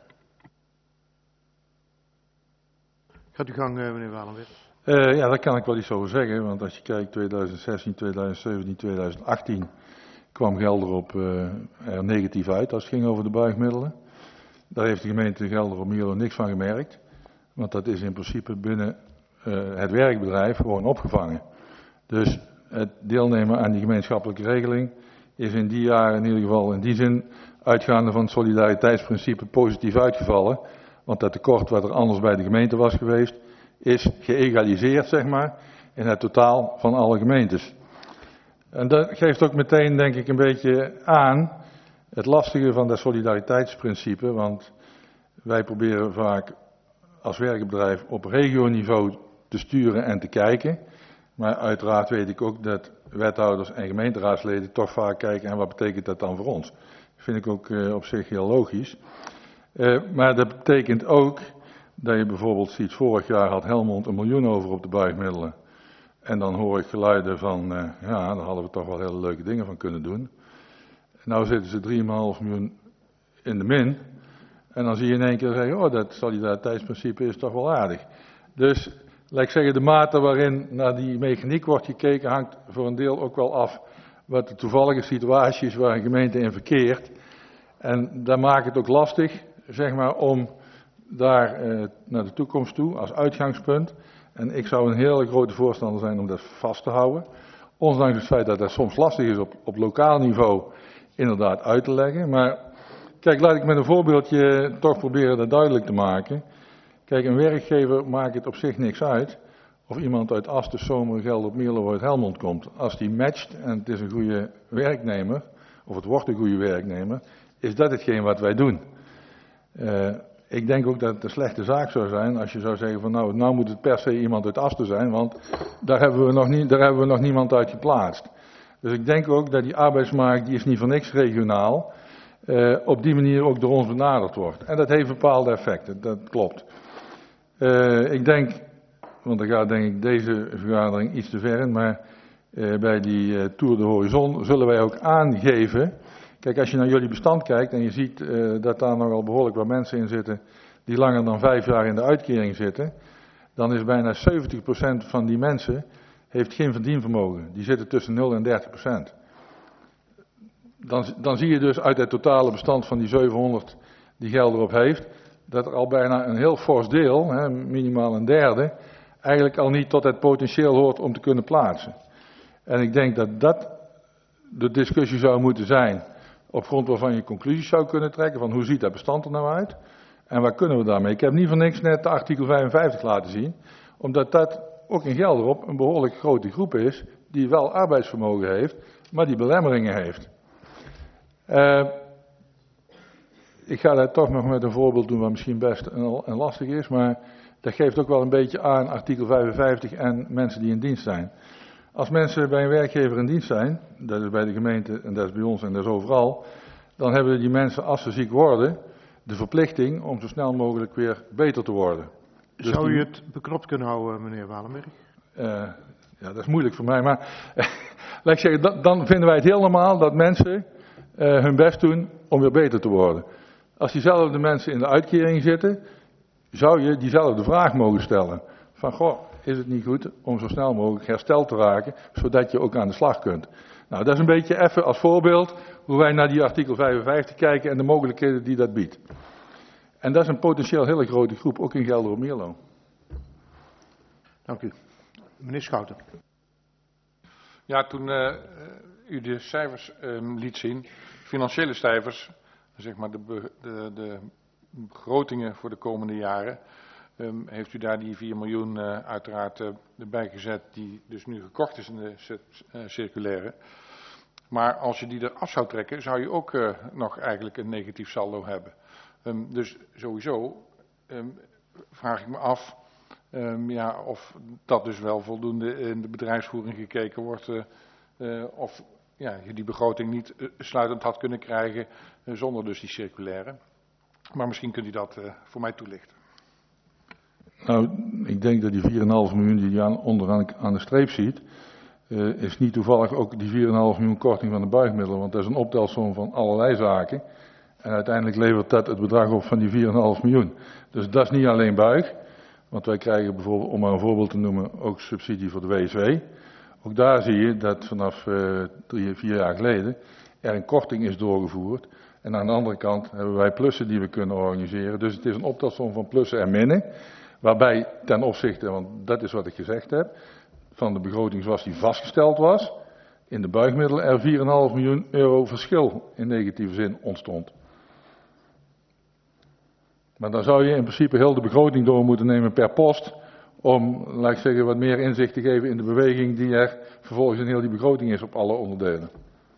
Gaat uw gang, meneer Walenweg. Ja, daar kan ik wel iets over zeggen. Want als je kijkt 2016, 2017, 2018 kwam Gelderop er negatief uit als het ging over de buigmiddelen. Daar heeft de gemeente Gelderop Mierlo niks van gemerkt. Want dat is in principe binnen het werkbedrijf gewoon opgevangen. Dus het deelnemen aan die gemeenschappelijke regeling is in die jaren in ieder geval in die zin uitgaande van het solidariteitsprincipe positief uitgevallen. Want dat tekort wat er anders bij de gemeente was geweest, is geëgaliseerd, zeg maar, in het totaal van alle gemeentes. En dat geeft ook meteen, denk ik, een beetje aan het lastige van dat solidariteitsprincipe. Want wij proberen vaak als werkbedrijf op regioniveau te sturen en te kijken. Maar uiteraard weet ik ook dat wethouders en gemeenteraadsleden toch vaak kijken en wat betekent dat dan voor ons. Dat vind ik ook op zich heel logisch. Maar dat betekent ook dat je bijvoorbeeld ziet, vorig jaar had Helmond 1 miljoen over op de buigmiddelen. En dan hoor ik geluiden van, ja, daar hadden we toch wel hele leuke dingen van kunnen doen. Nou zitten ze 3,5 miljoen in de min. En dan zie je in één keer zeggen, oh, dat solidariteitsprincipe is toch wel aardig. Dus, laat ik zeggen, de mate waarin naar die mechaniek wordt gekeken hangt voor een deel ook wel af wat de toevallige situatie is waar een gemeente in verkeert. En dat maakt het ook lastig, zeg maar, om daar naar de toekomst toe als uitgangspunt. En ik zou een hele grote voorstander zijn om dat vast te houden. Ondanks het feit dat dat soms lastig is op lokaal niveau inderdaad uit te leggen. Maar kijk, laat ik met een voorbeeldje toch proberen dat duidelijk te maken. Kijk, een werkgever maakt het op zich niks uit of iemand uit Asten, Zomeren, Gelderop Mierlo of uit Helmond komt. Als die matcht en het is een goede werknemer, of het wordt een goede werknemer, is dat hetgeen wat wij doen. Ik denk ook dat het een slechte zaak zou zijn als je zou zeggen van nou moet het per se iemand uit Asten zijn, want daar hebben we nog niemand uit geplaatst. Dus ik denk ook dat die arbeidsmarkt, die is niet voor niks regionaal, op die manier ook door ons benaderd wordt. En dat heeft bepaalde effecten, dat klopt. Ik denk, want dan gaat denk ik deze vergadering iets te ver in, maar bij die Tour de Horizon zullen wij ook aangeven. Kijk, als je naar jullie bestand kijkt en je ziet dat daar nogal behoorlijk wat mensen in zitten die langer dan 5 jaar in de uitkering zitten, dan is bijna 70% van die mensen heeft geen verdienvermogen. Die zitten tussen 0 en 30%. Dan zie je dus uit het totale bestand van die 700 die Gelderop heeft, dat er al bijna een heel fors deel, minimaal een derde, eigenlijk al niet tot het potentieel hoort om te kunnen plaatsen. En ik denk dat dat de discussie zou moeten zijn, op grond waarvan je conclusies zou kunnen trekken van hoe ziet dat bestand er nou uit en waar kunnen we daarmee. Ik heb niet voor niks net artikel 55 laten zien, omdat dat ook in Gelderop een behoorlijk grote groep is die wel arbeidsvermogen heeft, maar die belemmeringen heeft. Ik ga dat toch nog met een voorbeeld doen wat misschien best en lastig is, maar dat geeft ook wel een beetje aan artikel 55 en mensen die in dienst zijn. Als mensen bij een werkgever in dienst zijn, dat is bij de gemeente en dat is bij ons en dat is overal, dan hebben die mensen als ze ziek worden de verplichting om zo snel mogelijk weer beter te worden. Dus zou u het beknopt kunnen houden, meneer Walenberg? Ja, dat is moeilijk voor mij, maar laat ik zeggen, dan vinden wij het heel normaal dat mensen hun best doen om weer beter te worden. Als diezelfde mensen in de uitkering zitten, zou je diezelfde vraag mogen stellen. Van, goh, is het niet goed om zo snel mogelijk hersteld te raken, zodat je ook aan de slag kunt. Nou, dat is een beetje even als voorbeeld hoe wij naar die artikel 55 kijken en de mogelijkheden die dat biedt. En dat is een potentieel hele grote groep, ook in Gelderop-Mierlo. Dank u. Meneer Schouten. Ja, toen u de cijfers liet zien, financiële cijfers, zeg maar de begrotingen voor de komende jaren, heeft u daar die 4 miljoen uiteraard erbij gezet, die dus nu gekocht is in de circulaire. Maar als je die eraf zou trekken, zou je ook nog eigenlijk een negatief saldo hebben. Dus sowieso vraag ik me af of dat dus wel voldoende in de bedrijfsvoering gekeken wordt. Of je die begroting niet sluitend had kunnen krijgen zonder dus die circulaire. Maar misschien kunt u dat voor mij toelichten. Nou, ik denk dat die 4,5 miljoen die je onderaan aan de streep ziet, is niet toevallig ook die 4,5 miljoen korting van de buigmiddelen. Want dat is een optelsom van allerlei zaken. En uiteindelijk levert dat het bedrag op van die 4,5 miljoen. Dus dat is niet alleen buig. Want wij krijgen bijvoorbeeld, om maar een voorbeeld te noemen, ook subsidie voor de WSW. Ook daar zie je dat vanaf 3, 4 jaar geleden er een korting is doorgevoerd. En aan de andere kant hebben wij plussen die we kunnen organiseren. Dus het is een optelsom van plussen en minnen. Waarbij ten opzichte, want dat is wat ik gezegd heb, van de begroting zoals die vastgesteld was, in de buigmiddelen er 4,5 miljoen euro verschil in negatieve zin ontstond. Maar dan zou je in principe heel de begroting door moeten nemen per post, om, laat ik zeggen, wat meer inzicht te geven in de beweging die er vervolgens in heel die begroting is op alle onderdelen.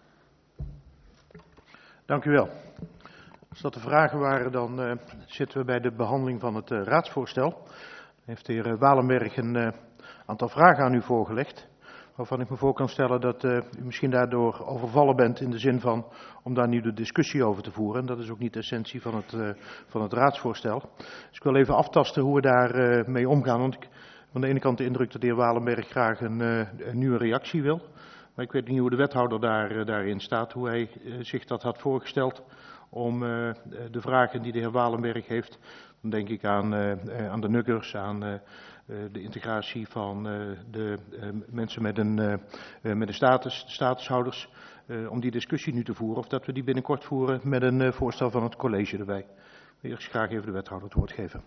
Dank u wel. Als dat de vragen waren, dan zitten we bij de behandeling van het raadsvoorstel. Heeft de heer Walenberg een aantal vragen aan u voorgelegd, waarvan ik me voor kan stellen dat u misschien daardoor overvallen bent in de zin van om daar nu de discussie over te voeren. En dat is ook niet de essentie van het raadsvoorstel. Dus ik wil even aftasten hoe we daar mee omgaan. Want ik heb aan de ene kant de indruk dat de heer Walenberg graag een nieuwe reactie wil. Maar ik weet niet hoe de wethouder daarin staat, hoe hij zich dat had voorgesteld om de vragen die de heer Walenberg heeft. Dan denk ik aan de nuggers, aan de integratie van de mensen met een status, de statushouders, om die discussie nu te voeren. Of dat we die binnenkort voeren met een voorstel van het college erbij. Ik wil eerst graag even de wethouder het woord geven.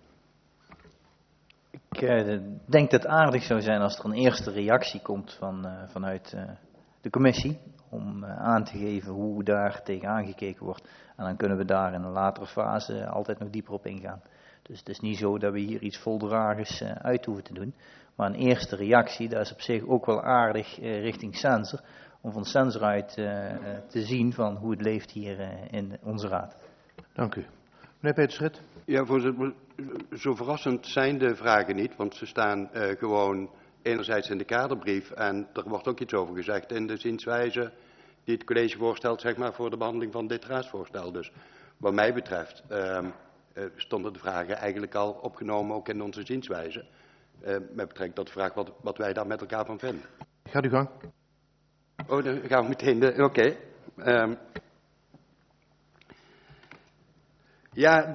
Ik denk dat het aardig zou zijn als er een eerste reactie komt vanuit de commissie. Om aan te geven hoe daar tegenaan gekeken wordt. En dan kunnen we daar in een latere fase altijd nog dieper op ingaan. Dus het is niet zo dat we hier iets voldragers uit hoeven te doen. Maar een eerste reactie, dat is op zich ook wel aardig richting Sensor. Om van Sensor uit te zien van hoe het leeft hier in onze raad. Dank u. Meneer Peterschritt. Ja, voorzitter, zo verrassend zijn de vragen niet, want ze staan gewoon enerzijds in de kaderbrief en er wordt ook iets over gezegd in de zienswijze die het college voorstelt, zeg maar, voor de behandeling van dit raadsvoorstel. Dus wat mij betreft stonden de vragen eigenlijk al opgenomen, ook in onze zienswijze, met betrekking tot de vraag wat wij daar met elkaar van vinden. Gaat uw gang. Oh, dan gaan we meteen oké. Ja,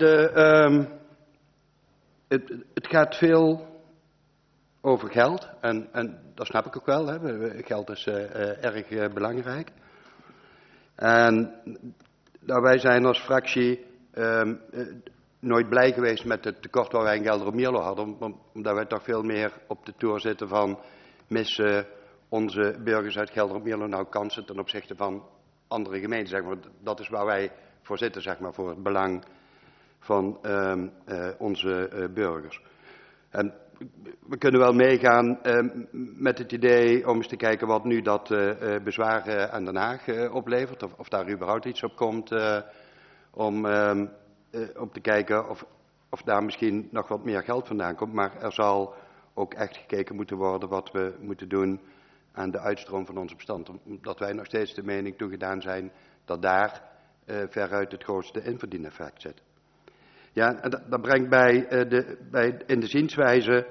het gaat veel over geld en dat snap ik ook wel. Hè. Geld is erg belangrijk. En wij zijn als fractie nooit blij geweest met het tekort wat wij in Gelderop-Mierlo hadden. Omdat wij toch veel meer op de toer zitten van missen onze burgers uit Gelderop-Mierlo nou kansen ten opzichte van andere gemeenten. Zeg maar. Dat is waar wij voor zitten, zeg maar, voor het belang van onze burgers. En we kunnen wel meegaan met het idee om eens te kijken wat nu dat bezwaar aan Den Haag oplevert. Of daar überhaupt iets op komt om te kijken of daar misschien nog wat meer geld vandaan komt. Maar er zal ook echt gekeken moeten worden wat we moeten doen aan de uitstroom van ons bestand. Omdat wij nog steeds de mening toegedaan zijn dat daar veruit het grootste inverdieneffect zit. Ja, en dat brengt in de zienswijze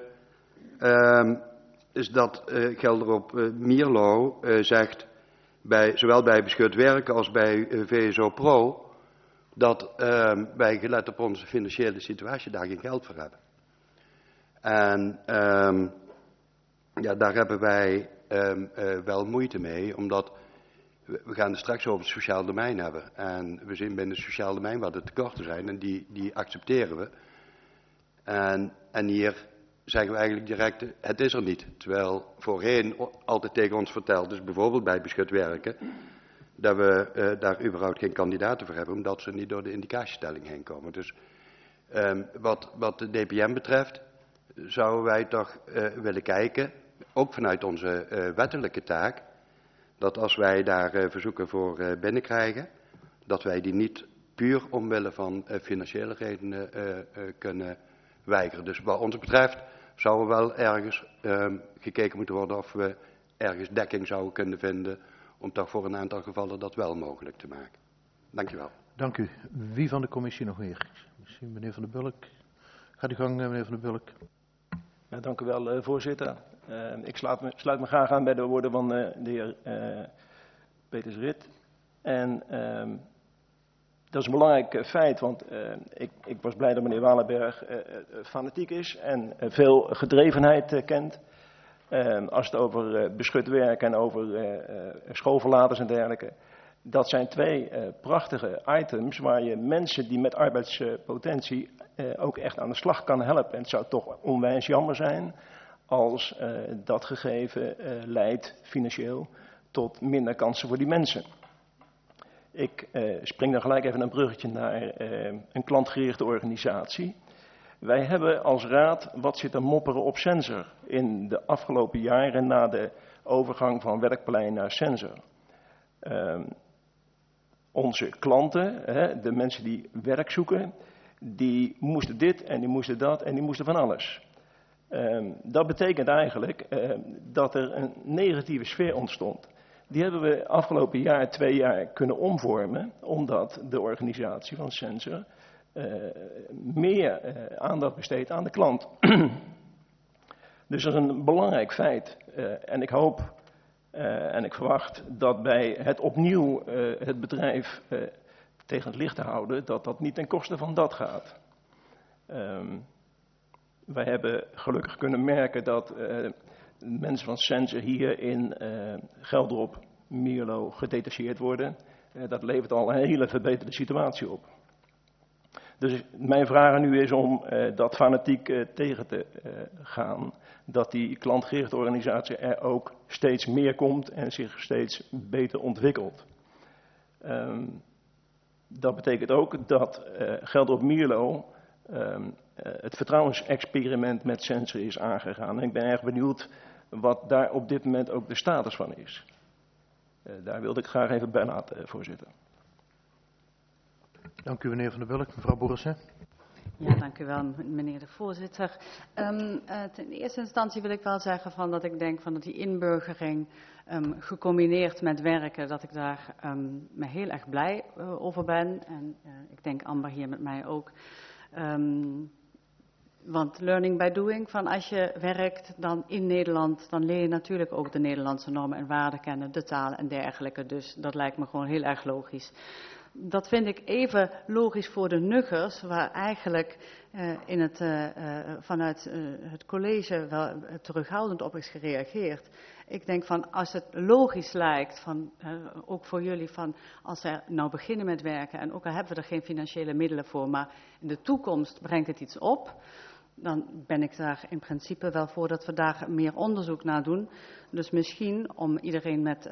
is dat Gelderop-Mierlo zegt, zowel bij Beschut Werken als bij VSO Pro, dat wij gelet op onze financiële situatie daar geen geld voor hebben. En daar hebben wij wel moeite mee, omdat we gaan het straks over het sociaal domein hebben. En we zien binnen het sociaal domein wat de tekorten zijn en die accepteren we. En hier zeggen we eigenlijk direct, het is er niet. Terwijl voorheen altijd tegen ons verteld is, bijvoorbeeld bij beschut werken, dat we daar überhaupt geen kandidaten voor hebben, omdat ze niet door de indicatiestelling heen komen. Dus wat de DPM betreft, zouden wij toch willen kijken, ook vanuit onze wettelijke taak, dat als wij daar verzoeken voor binnenkrijgen, dat wij die niet puur omwille van financiële redenen kunnen weigeren. Dus wat ons betreft zou er wel ergens gekeken moeten worden of we ergens dekking zouden kunnen vinden om toch voor een aantal gevallen dat wel mogelijk te maken. Dank u wel. Dank u. Wie van de commissie nog meer? Misschien meneer Van der Bulk. Gaat u gang, meneer Van der Bulk. Ja, dank u wel, voorzitter. Ik sluit me graag aan bij de woorden van de heer Peters Rit. En dat is een belangrijk feit, want ik was blij dat meneer Walenberg fanatiek is en veel gedrevenheid kent. Als het over beschut werk en over schoolverlaters en dergelijke. Dat zijn twee prachtige items waar je mensen die met arbeidspotentie ook echt aan de slag kan helpen. En het zou toch onwijs jammer zijn als dat gegeven leidt financieel tot minder kansen voor die mensen. Ik spring dan gelijk even een bruggetje naar een klantgerichte organisatie. Wij hebben als raad wat zitten mopperen op Censor in de afgelopen jaren na de overgang van werkplein naar Censor. Onze klanten, de mensen die werk zoeken, die moesten dit en die moesten dat en die moesten van alles. Dat betekent eigenlijk dat er een negatieve sfeer ontstond. Die hebben we afgelopen 2 jaar kunnen omvormen, omdat de organisatie van Censor meer aandacht besteedt aan de klant. Dus dat is een belangrijk feit. En ik hoop en ik verwacht dat bij het opnieuw het bedrijf tegen het licht te houden, dat dat niet ten koste van dat gaat. Wij hebben gelukkig kunnen merken dat mensen van Censor hier in Geldrop, Mierlo gedetacheerd worden. Dat levert al een hele verbeterde situatie op. Dus mijn vraag aan u is om dat fanatiek tegen te gaan. Dat die klantgerichte organisatie er ook steeds meer komt en zich steeds beter ontwikkelt. Dat betekent ook dat Geldrop Mierlo het vertrouwensexperiment met Censor is aangegaan. En ik ben erg benieuwd wat daar op dit moment ook de status van is. Daar wilde ik graag even bij laten, voorzitter. Dank u, meneer Van der Bulk. Mevrouw Boerissen. Ja, dank u wel, meneer de voorzitter. In eerste instantie wil ik wel zeggen dat ik denk dat die inburgering gecombineerd met werken, dat ik daar me heel erg blij over ben. En ik denk Amber hier met mij ook. Want learning by doing, van als je werkt dan in Nederland, dan leer je natuurlijk ook de Nederlandse normen en waarden kennen, de taal en dergelijke. Dus dat lijkt me gewoon heel erg logisch. Dat vind ik even logisch voor de nuggers, waar eigenlijk vanuit het college wel terughoudend op is gereageerd. Ik denk als het logisch lijkt, ook voor jullie, als ze nou beginnen met werken, en ook al hebben we er geen financiële middelen voor, maar in de toekomst brengt het iets op, dan ben ik daar in principe wel voor dat we daar meer onderzoek naar doen. Dus misschien om iedereen met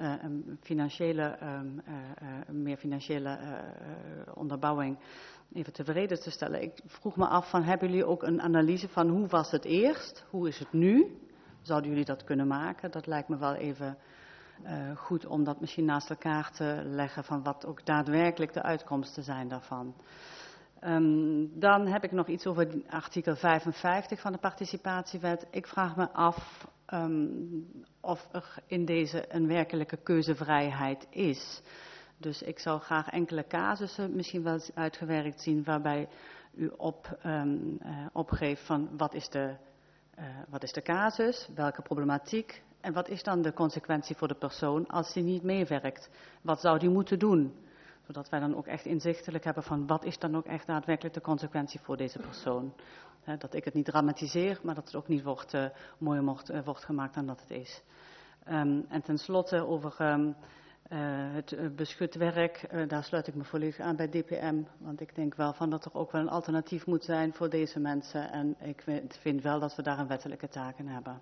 meer financiële onderbouwing even tevreden te stellen. Ik vroeg me af hebben jullie ook een analyse van hoe was het eerst? Hoe is het nu? Zouden jullie dat kunnen maken? Dat lijkt me wel even goed om dat misschien naast elkaar te leggen van wat ook daadwerkelijk de uitkomsten zijn daarvan. Dan heb ik nog iets over artikel 55 van de participatiewet. Ik vraag me af of er in deze een werkelijke keuzevrijheid is. Dus ik zou graag enkele casussen misschien wel uitgewerkt zien waarbij u opgeeft van wat is de casus, welke problematiek en wat is dan de consequentie voor de persoon als die niet meewerkt. Wat zou die moeten doen? Zodat wij dan ook echt inzichtelijk hebben van wat is dan ook echt daadwerkelijk de consequentie voor deze persoon. Dat ik het niet dramatiseer, maar dat het ook niet mooier wordt gemaakt dan dat het is. En tenslotte over Het beschutwerk, daar sluit ik me volledig aan bij DPM. Want ik denk wel van dat er ook wel een alternatief moet zijn voor deze mensen. En ik vind wel dat we daar een wettelijke taak in hebben.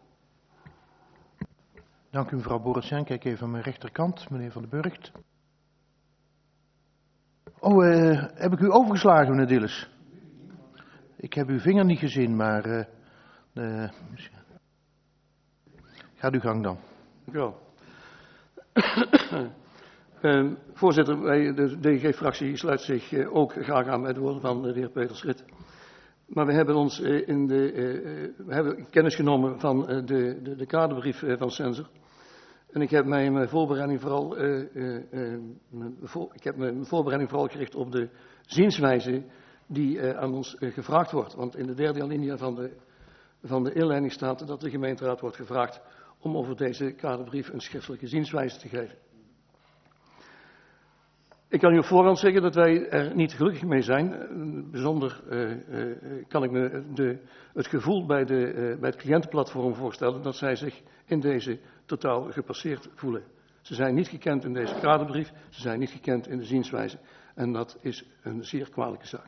Dank u mevrouw Boertsen. Kijk even aan mijn rechterkant, meneer Van den Burgt. Heb ik u overgeslagen, meneer Dilles? Ik heb uw vinger niet gezien, maar gaat uw gang dan. Dank u wel. Voorzitter, de DGG-fractie sluit zich ook graag aan bij de woorden van de heer Peters Rit. Maar we hebben we hebben kennis genomen van de kaderbrief van Censor. En ik heb mij in mijn voorbereiding vooral gericht op de zienswijze die aan ons gevraagd wordt. Want in de derde alinea van de inleiding staat dat de gemeenteraad wordt gevraagd om over deze kaderbrief een schriftelijke zienswijze te geven. Ik kan u op voorhand zeggen dat wij er niet gelukkig mee zijn. Bijzonder kan ik me het gevoel bij het cliëntenplatform voorstellen dat zij zich in deze totaal gepasseerd voelen. Ze zijn niet gekend in deze kaderbrief, ze zijn niet gekend in de zienswijze. En dat is een zeer kwalijke zaak.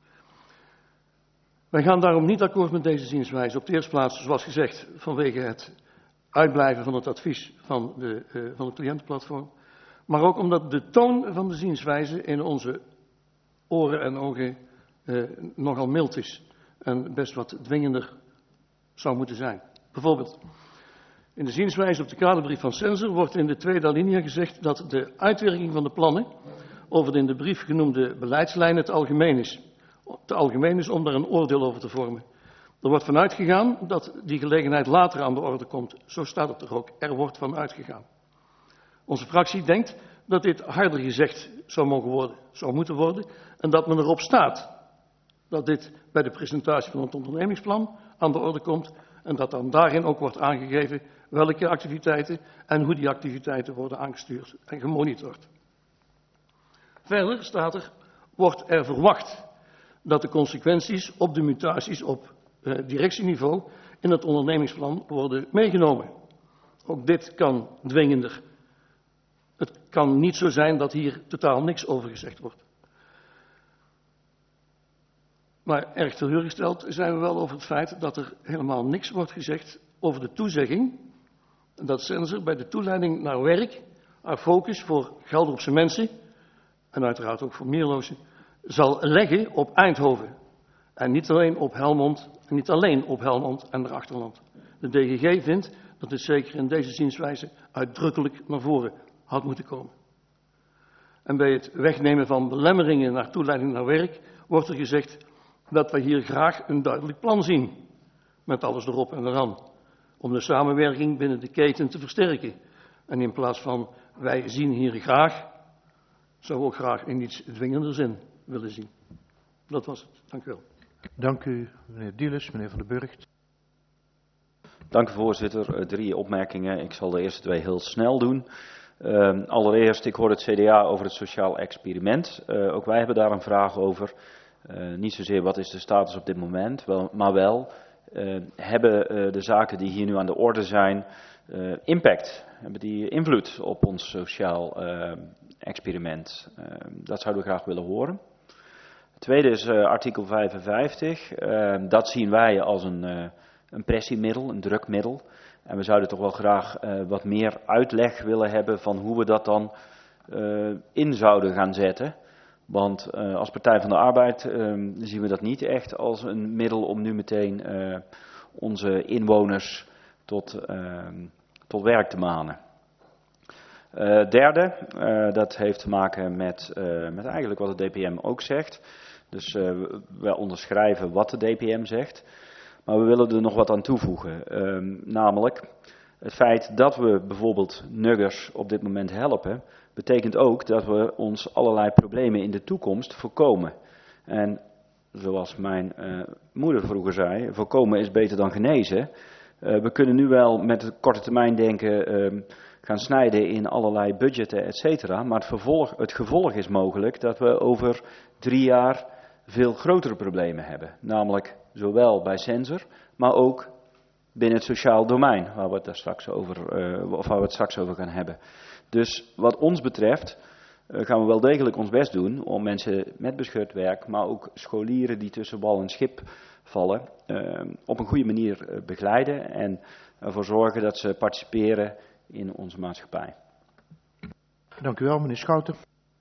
Wij gaan daarom niet akkoord met deze zienswijze. Op de eerste plaats, zoals gezegd, vanwege het uitblijven van het advies van het cliëntenplatform. Maar ook omdat de toon van de zienswijze in onze oren en ogen nogal mild is. En best wat dwingender zou moeten zijn. Bijvoorbeeld, in de zienswijze op de kaderbrief van Censor wordt in de tweede alinea gezegd dat de uitwerking van de plannen over de in de brief genoemde beleidslijnen te algemeen is. Te algemeen is om daar een oordeel over te vormen. Er wordt van uitgegaan dat die gelegenheid later aan de orde komt. Zo staat het er ook. Er wordt van uitgegaan. Onze fractie denkt dat dit harder gezegd zou moeten worden en dat men erop staat dat dit bij de presentatie van het ondernemingsplan aan de orde komt en dat dan daarin ook wordt aangegeven welke activiteiten en hoe die activiteiten worden aangestuurd en gemonitord. Verder staat er, wordt er verwacht dat de consequenties op de mutaties op directieniveau in het ondernemingsplan worden meegenomen. Ook dit kan dwingender. Het kan niet zo zijn dat hier totaal niks over gezegd wordt. Maar erg teleurgesteld zijn we wel over het feit dat er helemaal niks wordt gezegd over de toezegging dat Censor bij de toeleiding naar werk haar focus voor Gelderse mensen en uiteraard ook voor Meerloze zal leggen op Eindhoven. En niet alleen op Helmond en de Achterland. De DGG vindt dat dit zeker in deze zienswijze uitdrukkelijk naar voren had moeten komen. En bij het wegnemen van belemmeringen naar toeleiding naar werk wordt er gezegd dat wij hier graag een duidelijk plan zien. Met alles erop en eraan. Om de samenwerking binnen de keten te versterken. En in plaats van wij zien hier graag, zou ook graag in iets dwingender zin willen zien. Dat was het. Dank u wel. Dank u, meneer Dilles, meneer Van den Burgt. Dank u, voorzitter. 3 opmerkingen. Ik zal de eerste 2 heel snel doen. Allereerst, ik hoor het CDA over het sociaal experiment. Ook wij hebben daar een vraag over. Niet zozeer wat is de status op dit moment, maar wel hebben de zaken die hier nu aan de orde zijn impact? Hebben die invloed op ons sociaal experiment? Dat zouden we graag willen horen. Het tweede is artikel 55. Dat zien wij als een pressiemiddel, een drukmiddel. En we zouden toch wel graag wat meer uitleg willen hebben van hoe we dat dan in zouden gaan zetten. Want als Partij van de Arbeid zien we dat niet echt als een middel om nu meteen onze inwoners tot werk te manen. Derde, dat heeft te maken met eigenlijk wat de DPM ook zegt. Dus wij onderschrijven wat de DPM zegt. Maar we willen er nog wat aan toevoegen. Namelijk het feit dat we bijvoorbeeld nuggers op dit moment helpen, betekent ook dat we ons allerlei problemen in de toekomst voorkomen. En zoals mijn moeder vroeger zei, voorkomen is beter dan genezen. We kunnen nu wel met het korte termijn denken gaan snijden in allerlei budgetten, et cetera. Maar het gevolg is mogelijk dat we over 3 jaar veel grotere problemen hebben. Namelijk zowel bij Censor, maar ook binnen het sociaal domein, waar we het straks over gaan hebben. Dus wat ons betreft gaan we wel degelijk ons best doen om mensen met beschut werk, maar ook scholieren die tussen wal en schip vallen, op een goede manier begeleiden en ervoor zorgen dat ze participeren in onze maatschappij. Dank u wel, meneer Schouten.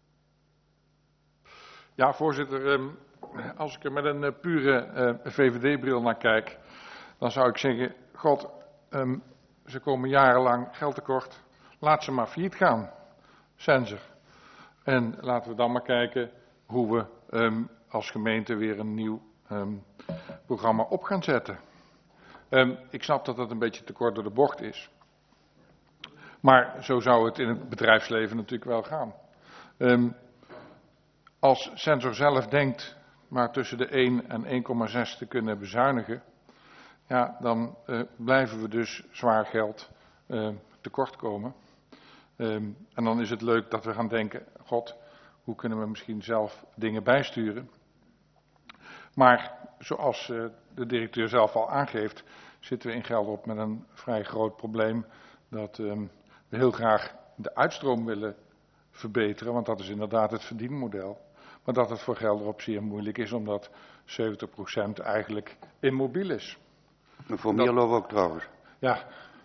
Ja, voorzitter, als ik er met een pure VVD-bril naar kijk, dan zou ik zeggen, god, ze komen jarenlang geld tekort, laat ze maar failliet gaan, Sensor. En laten we dan maar kijken hoe we als gemeente weer een nieuw programma op gaan zetten. Ik snap dat dat een beetje te kort door de bocht is. Maar zo zou het in het bedrijfsleven natuurlijk wel gaan. Als Sensor zelf denkt maar tussen de 1 en 1,6 te kunnen bezuinigen, ja, dan blijven we dus zwaar geld tekort komen. En dan is het leuk dat we gaan denken, god, hoe kunnen we misschien zelf dingen bijsturen? Maar zoals de directeur zelf al aangeeft, zitten we in Gelderop met een vrij groot probleem dat we heel graag de uitstroom willen verbeteren, want dat is inderdaad het verdienmodel. Maar dat het voor Gelderop zeer moeilijk is, omdat 70% eigenlijk immobiel is. Maar voor Mierlo ook trouwens. Ja.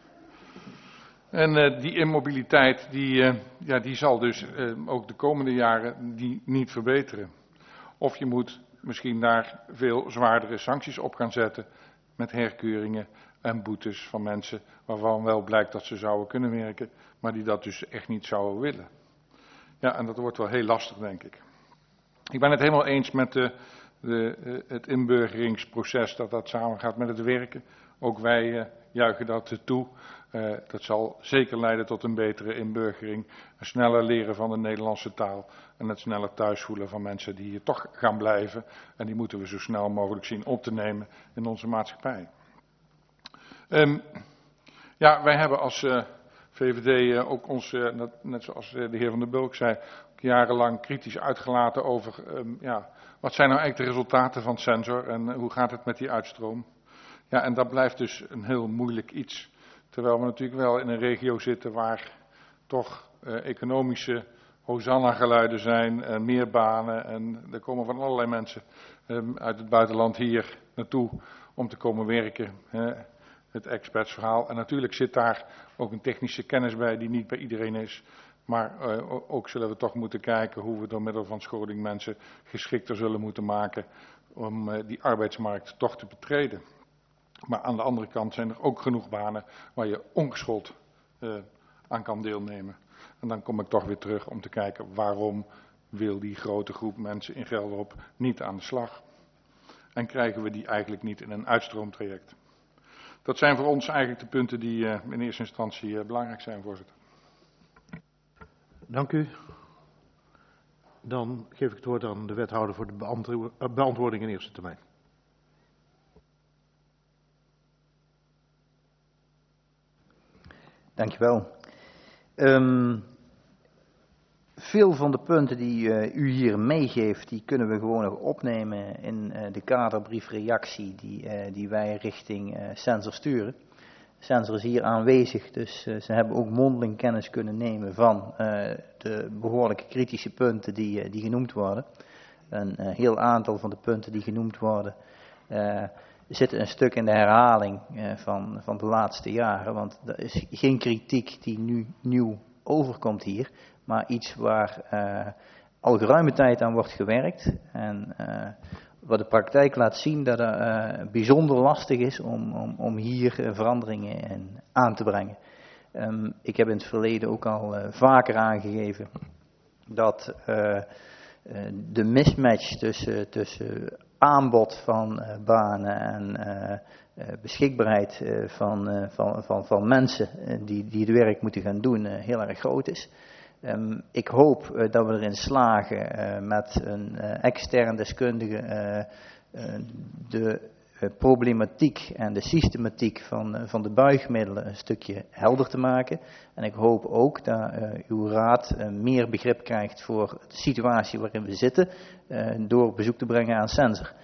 En die immobiliteit, die zal dus ook de komende jaren niet verbeteren. Of je moet misschien daar veel zwaardere sancties op gaan zetten met herkeuringen en boetes van mensen waarvan wel blijkt dat ze zouden kunnen werken, maar die dat dus echt niet zouden willen. Ja, en dat wordt wel heel lastig, denk ik. Ik ben het helemaal eens met het inburgeringsproces, dat samengaat met het werken. Ook wij juichen dat toe. Dat zal zeker leiden tot een betere inburgering, een sneller leren van de Nederlandse taal en het sneller thuisvoelen van mensen die hier toch gaan blijven. En die moeten we zo snel mogelijk zien op te nemen in onze maatschappij. Ja, wij hebben als VVD ook ons, net zoals de heer Van der Bulk zei, jarenlang kritisch uitgelaten over wat zijn nou eigenlijk de resultaten van Sensor en hoe gaat het met die uitstroom. Ja, en dat blijft dus een heel moeilijk iets. Terwijl we natuurlijk wel in een regio zitten waar toch economische hosanna-geluiden zijn, meer banen. En er komen van allerlei mensen uit het buitenland hier naartoe om te komen werken. Het expertsverhaal. En natuurlijk zit daar ook een technische kennis bij die niet bij iedereen is. Maar ook zullen we toch moeten kijken hoe we door middel van scholing mensen geschikter zullen moeten maken om die arbeidsmarkt toch te betreden. Maar aan de andere kant zijn er ook genoeg banen waar je ongeschoold aan kan deelnemen. En dan kom ik toch weer terug om te kijken waarom wil die grote groep mensen in Gelderop niet aan de slag. En krijgen we die eigenlijk niet in een uitstroomtraject. Dat zijn voor ons eigenlijk de punten die in eerste instantie belangrijk zijn, voorzitter. Dank u. Dan geef ik het woord aan de wethouder voor de beantwoording in eerste termijn. Dankjewel. Veel van de punten die u hier meegeeft, die kunnen we gewoon nog opnemen in de kaderbriefreactie die wij richting Sensor sturen. Sensor is hier aanwezig, dus ze hebben ook mondeling kennis kunnen nemen van de behoorlijke kritische punten die genoemd worden. Een heel aantal van de punten die genoemd worden zitten een stuk in de herhaling van de laatste jaren, want er is geen kritiek die nu nieuw overkomt hier, maar iets waar al geruime tijd aan wordt gewerkt en wat de praktijk laat zien dat het bijzonder lastig is om hier veranderingen in aan te brengen. Ik heb in het verleden ook al vaker aangegeven dat de mismatch tussen aanbod van banen en beschikbaarheid van mensen die het werk moeten gaan doen heel erg groot is. Ik hoop dat we erin slagen met een extern deskundige de problematiek en de systematiek van de buigmiddelen een stukje helder te maken. En ik hoop ook dat uw raad meer begrip krijgt voor de situatie waarin we zitten door bezoek te brengen aan Sensor.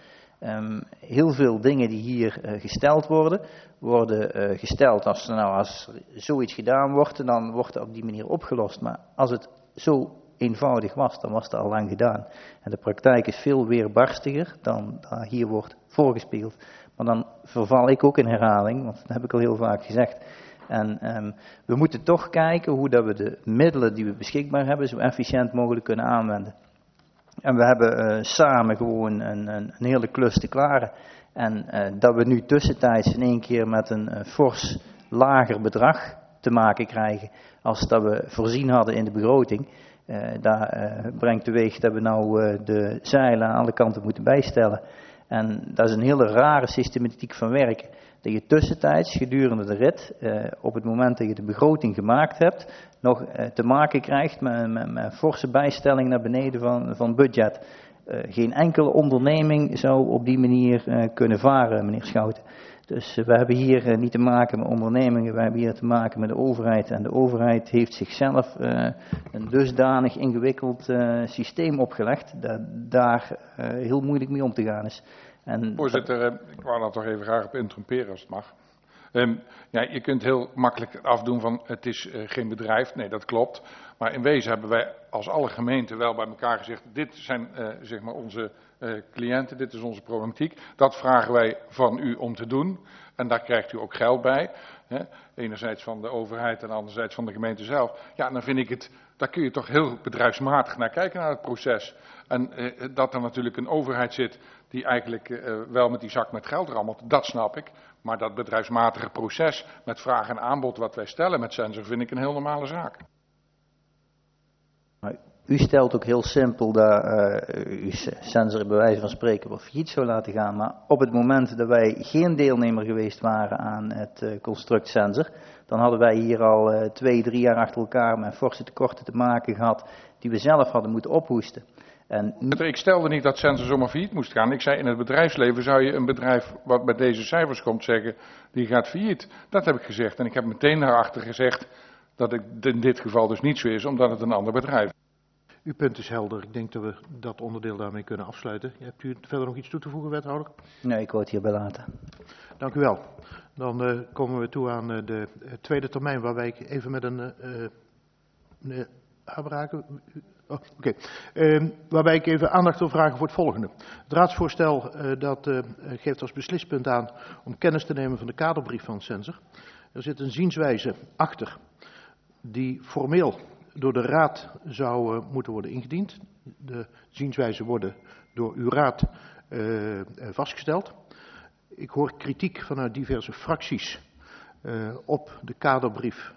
Heel veel dingen die hier gesteld worden gesteld als zoiets gedaan wordt, dan wordt het op die manier opgelost. Maar als het zo eenvoudig was, dan was het al lang gedaan. En de praktijk is veel weerbarstiger dan hier wordt voorgespiegeld. Maar dan verval ik ook in herhaling, want dat heb ik al heel vaak gezegd. En we moeten toch kijken hoe dat we de middelen die we beschikbaar hebben zo efficiënt mogelijk kunnen aanwenden. En we hebben samen gewoon een hele klus te klaren. En dat we nu tussentijds in één keer met een fors lager bedrag te maken krijgen als dat we voorzien hadden in de begroting. Daar brengt teweeg dat we nou de zeilen aan alle kanten moeten bijstellen. En dat is een hele rare systematiek van werken. Dat je tussentijds gedurende de rit, op het moment dat je de begroting gemaakt hebt, nog te maken krijgt met forse bijstelling naar beneden van budget. Geen enkele onderneming zou op die manier kunnen varen, meneer Schouten. Dus we hebben hier niet te maken met ondernemingen, we hebben hier te maken met de overheid. En de overheid heeft zichzelf een dusdanig ingewikkeld systeem opgelegd, dat daar heel moeilijk mee om te gaan is. En voorzitter, ik wou daar toch even graag op interromperen als het mag. Ja, je kunt heel makkelijk afdoen van het is geen bedrijf. Nee, dat klopt. Maar in wezen hebben wij als alle gemeenten wel bij elkaar gezegd, dit zijn zeg maar onze cliënten, dit is onze problematiek. Dat vragen wij van u om te doen. En daar krijgt u ook geld bij. Hè? Enerzijds van de overheid en anderzijds van de gemeente zelf. Ja, dan vind ik het, daar kun je toch heel bedrijfsmatig naar kijken, naar het proces. En dat er natuurlijk een overheid zit die eigenlijk wel met die zak met geld rammelt, dat snap ik. Maar dat bedrijfsmatige proces met vraag en aanbod wat wij stellen met Sensor vind ik een heel normale zaak. U stelt ook heel simpel dat u Sensor bij wijze van spreken wat failliet zou laten gaan. Maar op het moment dat wij geen deelnemer geweest waren aan het construct Sensor, dan hadden wij hier al 2-3 jaar achter elkaar met forse tekorten te maken gehad die we zelf hadden moeten ophoesten. Ik stelde niet dat Sensor zomaar failliet moest gaan. Ik zei in het bedrijfsleven zou je een bedrijf wat met deze cijfers komt zeggen, die gaat failliet. Dat heb ik gezegd. En ik heb meteen daarachter gezegd dat het in dit geval dus niet zo is, omdat het een ander bedrijf is. Uw punt is helder. Ik denk dat we dat onderdeel daarmee kunnen afsluiten. Hebt u verder nog iets toe te voegen, wethouder? Nee, ik wou het hierbij laten. Dank u wel. Dan komen we toe aan de tweede termijn, waarbij ik even met een... waarbij ik even aandacht wil vragen voor het volgende. Het raadsvoorstel geeft als beslispunt aan om kennis te nemen van de kaderbrief van Sensor. Er zit een zienswijze achter die formeel door de raad zou moeten worden ingediend. De zienswijzen worden door uw raad vastgesteld. Ik hoor kritiek vanuit diverse fracties op de kaderbrief,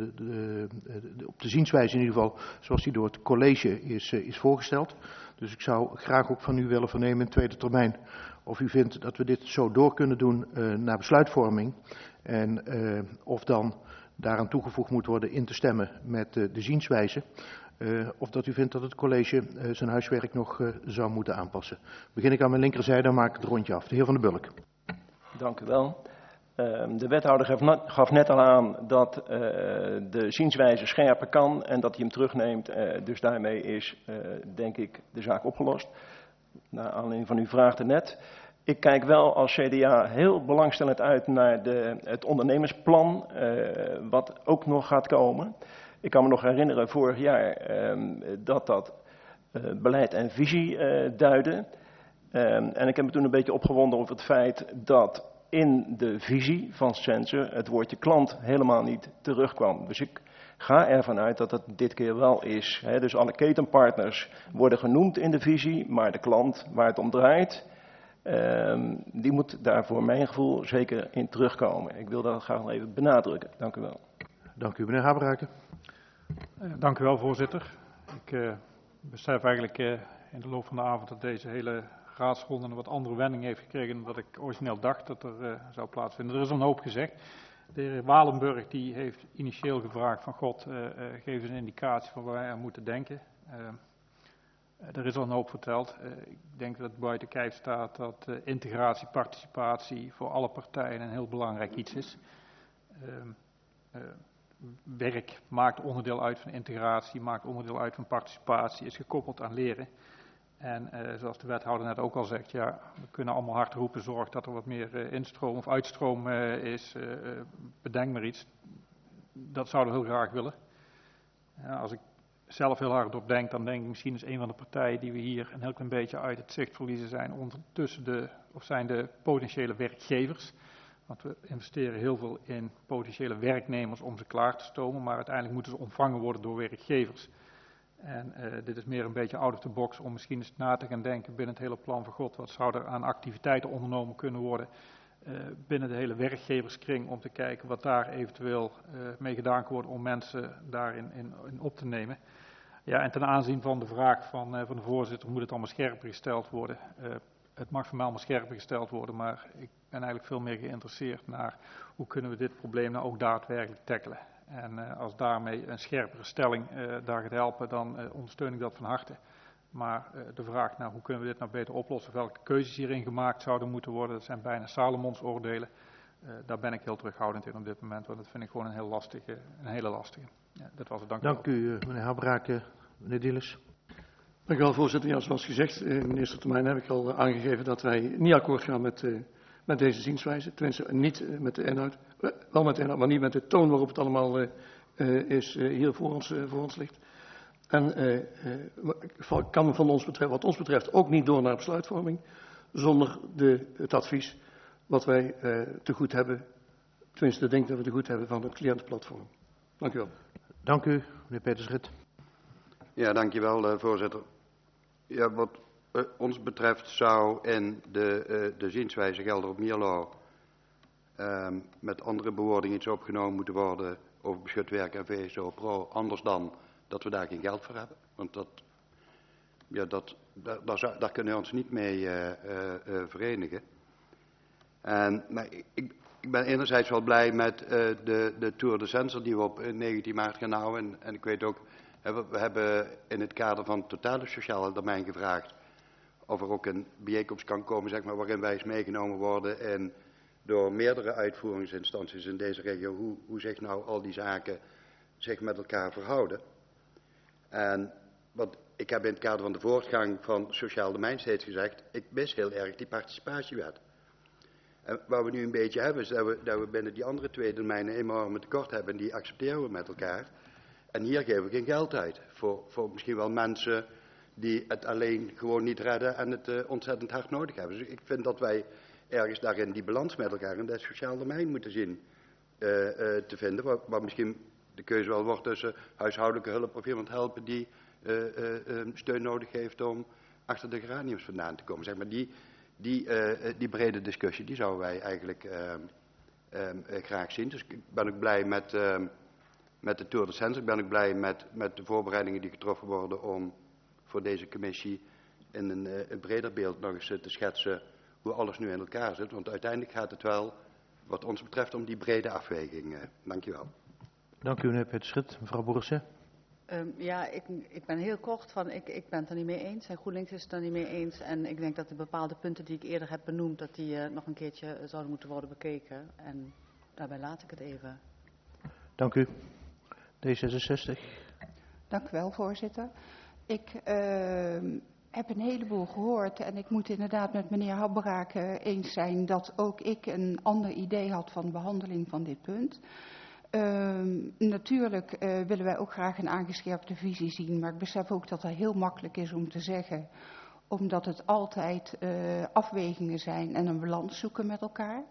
op de zienswijze in ieder geval, zoals die door het college is voorgesteld. Dus ik zou graag ook van u willen vernemen in tweede termijn of u vindt dat we dit zo door kunnen doen naar besluitvorming. En of dan daaraan toegevoegd moet worden in te stemmen met de zienswijze. Of dat u vindt dat het college zijn huiswerk nog zou moeten aanpassen. Begin ik aan mijn linkerzijde, dan maak ik het rondje af. De heer Van der Bulk. Dank u wel. De wethouder gaf net al aan dat de zienswijze scherper kan en dat hij hem terugneemt. Dus daarmee is, denk ik, de zaak opgelost. Naar aanleiding van uw vraag daarnet. Ik kijk wel als CDA heel belangstellend uit naar het ondernemersplan, wat ook nog gaat komen. Ik kan me nog herinneren vorig jaar dat beleid en visie duidde. En ik heb me toen een beetje opgewonden over het feit dat in de visie van Sensor het woordje klant helemaal niet terugkwam. Dus ik ga ervan uit dat het dit keer wel is. Dus alle ketenpartners worden genoemd in de visie, maar de klant waar het om draait, die moet daar voor mijn gevoel zeker in terugkomen. Ik wil dat graag nog even benadrukken. Dank u wel. Dank u, meneer Habraken. Dank u wel, voorzitter. Ik besef eigenlijk in de loop van de avond dat deze hele raadsronde een wat andere wending heeft gekregen dan dat ik origineel dacht dat er zou plaatsvinden. Er is een hoop gezegd. De heer Walenburg die heeft initieel gevraagd van God, geef eens een indicatie van waar wij aan moeten denken. Er is al een hoop verteld. Ik denk dat buiten kijf staat dat integratie, participatie voor alle partijen een heel belangrijk iets is. Werk maakt onderdeel uit van integratie, maakt onderdeel uit van participatie, is gekoppeld aan leren. En zoals de wethouder net ook al zegt, ja, we kunnen allemaal hard roepen, zorg dat er wat meer instroom of uitstroom is. Bedenk maar iets. Dat zouden we heel graag willen. Als ik zelf heel hard op denk, dan denk ik misschien is een van de partijen die we hier een heel klein beetje uit het zicht verliezen zijn ondertussen zijn de potentiële werkgevers. Want we investeren heel veel in potentiële werknemers om ze klaar te stomen, maar uiteindelijk moeten ze ontvangen worden door werkgevers. En dit is meer een beetje out of the box om misschien eens na te gaan denken binnen het hele plan van God. Wat zou er aan activiteiten ondernomen kunnen worden binnen de hele werkgeverskring om te kijken wat daar eventueel mee gedaan kan worden om mensen daarin in op te nemen. Ja, en ten aanzien van de vraag van de voorzitter moet het allemaal scherper gesteld worden. Het mag voor mij allemaal scherper gesteld worden, maar ik ben eigenlijk veel meer geïnteresseerd naar hoe kunnen we dit probleem nou ook daadwerkelijk tackelen. En als daarmee een scherpere stelling daar gaat helpen, dan ondersteun ik dat van harte. Maar de vraag naar hoe kunnen we dit nou beter oplossen, welke keuzes hierin gemaakt zouden moeten worden, dat zijn bijna Salomonsoordelen. Daar ben ik heel terughoudend in op dit moment, want dat vind ik gewoon een hele lastige. Ja, dat was het, dank u meneer Habbrake. Meneer Dielers. Dank u wel, voorzitter. Ja, zoals gezegd, in de eerste termijn heb ik al aangegeven dat wij niet akkoord gaan met deze zienswijze. Tenminste, niet met de inhoud, wel met de inhoud, maar niet met de toon waarop het allemaal hier voor ons ligt. En kan wat ons betreft ook niet door naar besluitvorming zonder het advies wat wij te goed hebben, tenminste denk dat we te goed hebben van het cliëntenplatform. Dank u wel. Dank u, meneer Petersrit. Ja, dankjewel, voorzitter. Ja, wat ons betreft zou in de zienswijze Gelder op Mierlo met andere bewoordingen iets opgenomen moeten worden over beschut werk en VSO Pro, anders dan dat we daar geen geld voor hebben. Want daar kunnen we ons niet mee verenigen. Maar ik ben enerzijds wel blij met de Tour de Sensor die we op 19 maart gaan houden. En ik weet ook, we hebben in het kader van het totale sociale domein gevraagd of er ook een bijeenkomst kan komen, zeg maar, waarin wij eens meegenomen worden en door meerdere uitvoeringsinstanties in deze regio hoe zich nou al die zaken zich met elkaar verhouden. En wat ik heb in het kader van de voortgang van sociaal domein steeds gezegd, ik mis heel erg die participatiewet. En wat we nu een beetje hebben is dat we binnen die andere twee domeinen enorme tekort hebben en die accepteren we met elkaar. En hier geven we geen geld uit voor misschien wel mensen die het alleen gewoon niet redden en het ontzettend hard nodig hebben. Dus ik vind dat wij ergens daarin die balans met elkaar in dat sociaal domein moeten zien te vinden. Waar misschien de keuze wel wordt tussen huishoudelijke hulp of iemand helpen die steun nodig heeft om achter de geraniums vandaan te komen. Zeg maar die brede discussie, die zouden wij eigenlijk graag zien. Dus ik ben ook blij met de Tour de Sensor. Ik ben ook blij met de voorbereidingen die getroffen worden om voor deze commissie in een breder beeld nog eens te schetsen hoe alles nu in elkaar zit. Want uiteindelijk gaat het wel, wat ons betreft, om die brede afweging. Dank u wel. Dank u, meneer Peterschut. Mevrouw Boerse. Ja, ik ben heel kort van, ik ben het er niet mee eens en GroenLinks is het er niet mee eens. En ik denk dat de bepaalde punten die ik eerder heb benoemd, dat die nog een keertje zouden moeten worden bekeken. En daarbij laat ik het even. Dank u. D66. Dank u wel, voorzitter. Ik heb een heleboel gehoord en ik moet inderdaad met meneer Habbrake eens zijn dat ook ik een ander idee had van de behandeling van dit punt. Natuurlijk willen wij ook graag een aangescherpte visie zien, maar ik besef ook dat dat heel makkelijk is om te zeggen, omdat het altijd afwegingen zijn en een balans zoeken met elkaar.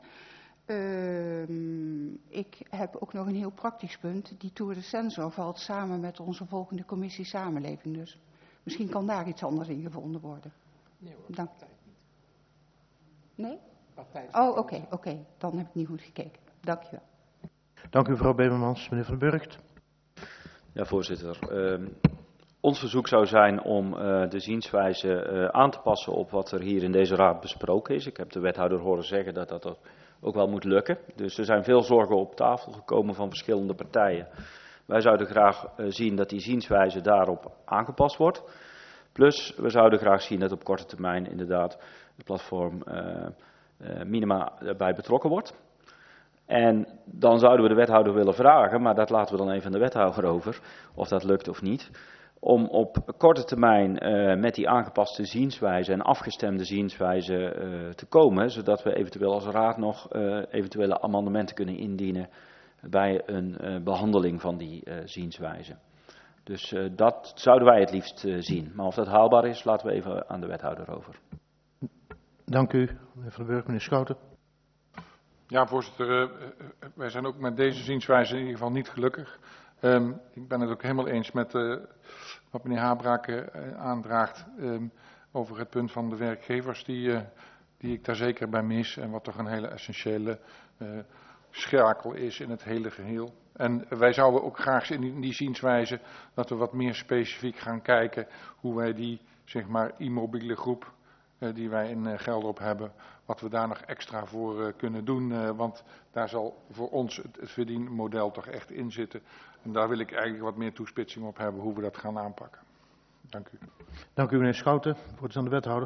Ik heb ook nog een heel praktisch punt. Die Tour de Sensor valt samen met onze volgende commissie Samenleving, dus misschien kan daar iets anders in gevonden worden. Nee hoor, Dank. partij niet. Nee? Partij Oh, oké. Dan heb ik niet goed gekeken. Dank je wel. Dank u, mevrouw Bevermans. Meneer Van den Burgt. Ja, voorzitter. Ons verzoek zou zijn om de zienswijze aan te passen op wat er hier in deze raad besproken is. Ik heb de wethouder horen zeggen dat dat ook wel moet lukken. Dus er zijn veel zorgen op tafel gekomen van verschillende partijen. Wij zouden graag zien dat die zienswijze daarop aangepast wordt. Plus, we zouden graag zien dat op korte termijn inderdaad het platform minima erbij betrokken wordt. En dan zouden we de wethouder willen vragen, maar dat laten we dan even aan de wethouder over, of dat lukt of niet, om op korte termijn met die aangepaste zienswijze en afgestemde zienswijze te komen, zodat we eventueel als raad nog eventuele amendementen kunnen indienen bij een behandeling van die zienswijze. Dus dat zouden wij het liefst zien. Maar of dat haalbaar is, laten we even aan de wethouder over. Dank u, meneer Van den Burg. Meneer Schouten. Ja, voorzitter, wij zijn ook met deze zienswijze in ieder geval niet gelukkig. Ik ben het ook helemaal eens met wat meneer Habraak aandraagt over het punt van de werkgevers die ik daar zeker bij mis en wat toch een hele essentiële schakel is in het hele geheel. En wij zouden ook graag in die zienswijze dat we wat meer specifiek gaan kijken hoe wij die, zeg maar, immobiele groep die wij in Gelderop hebben, wat we daar nog extra voor kunnen doen. Want daar zal voor ons het verdienmodel toch echt in zitten. En daar wil ik eigenlijk wat meer toespitsing op hebben hoe we dat gaan aanpakken. Dank u. Dank u, meneer Schouten. Wordt aan de wethouder.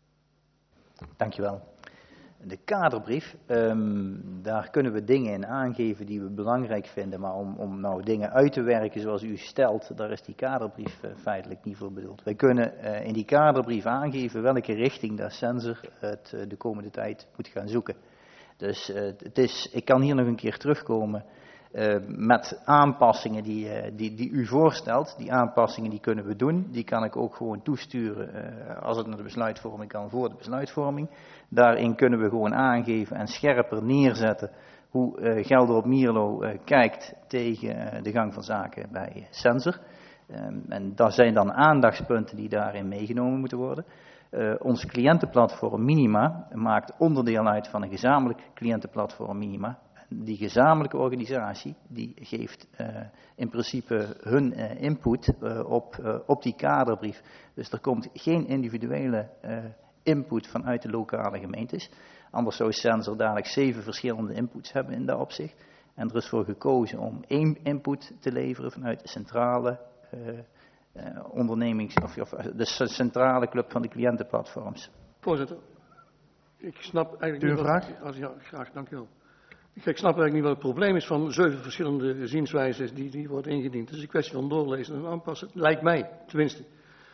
Dank je wel. De kaderbrief, daar kunnen we dingen in aangeven die we belangrijk vinden, maar om nou dingen uit te werken zoals u stelt, daar is die kaderbrief feitelijk niet voor bedoeld. Wij kunnen in die kaderbrief aangeven welke richting de Censor het de komende tijd moet gaan zoeken. Dus ik kan hier nog een keer terugkomen met aanpassingen die u voorstelt. Die aanpassingen die kunnen we doen. Die kan ik ook gewoon toesturen als het naar de besluitvorming kan voor de besluitvorming. Daarin kunnen we gewoon aangeven en scherper neerzetten hoe Gelderop Mierlo kijkt tegen de gang van zaken bij Censor. En dat zijn dan aandachtspunten die daarin meegenomen moeten worden. Ons cliëntenplatform Minima maakt onderdeel uit van een gezamenlijk cliëntenplatform Minima. Die gezamenlijke organisatie die geeft in principe hun input op die kaderbrief. Dus er komt geen individuele input vanuit de lokale gemeentes. Anders zou Censor dadelijk 7 verschillende inputs hebben in dat opzicht. En er is voor gekozen om 1 input te leveren vanuit de centrale ondernemings- of de centrale club van de cliëntenplatforms. Voorzitter, ik snap eigenlijk niet. Uw vraag? Ja, graag, dank u wel. Ik snap eigenlijk niet wat het probleem is van 7 verschillende zienswijzen die worden ingediend. Het is een kwestie van doorlezen en aanpassen, lijkt mij tenminste.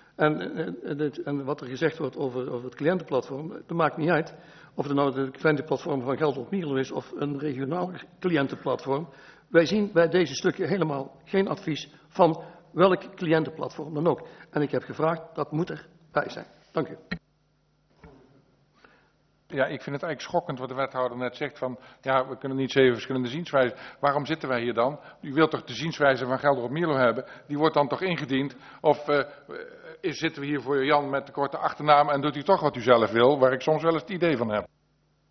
En wat er gezegd wordt over het cliëntenplatform, dat maakt niet uit of het nou de cliëntenplatform van Gelderop Mierlo is of een regionaal cliëntenplatform. Wij zien bij deze stukje helemaal geen advies van welk cliëntenplatform dan ook. En ik heb gevraagd, dat moet erbij zijn. Dank u. Ja, ik vind het eigenlijk schokkend wat de wethouder net zegt van, ja, we kunnen niet 7 verschillende zienswijzen. Waarom zitten wij hier dan? U wilt toch de zienswijze van Gelderop Mierlo hebben? Die wordt dan toch ingediend? Of zitten we hier voor Jan met de korte achternaam en doet u toch wat u zelf wil, waar ik soms wel eens het idee van heb?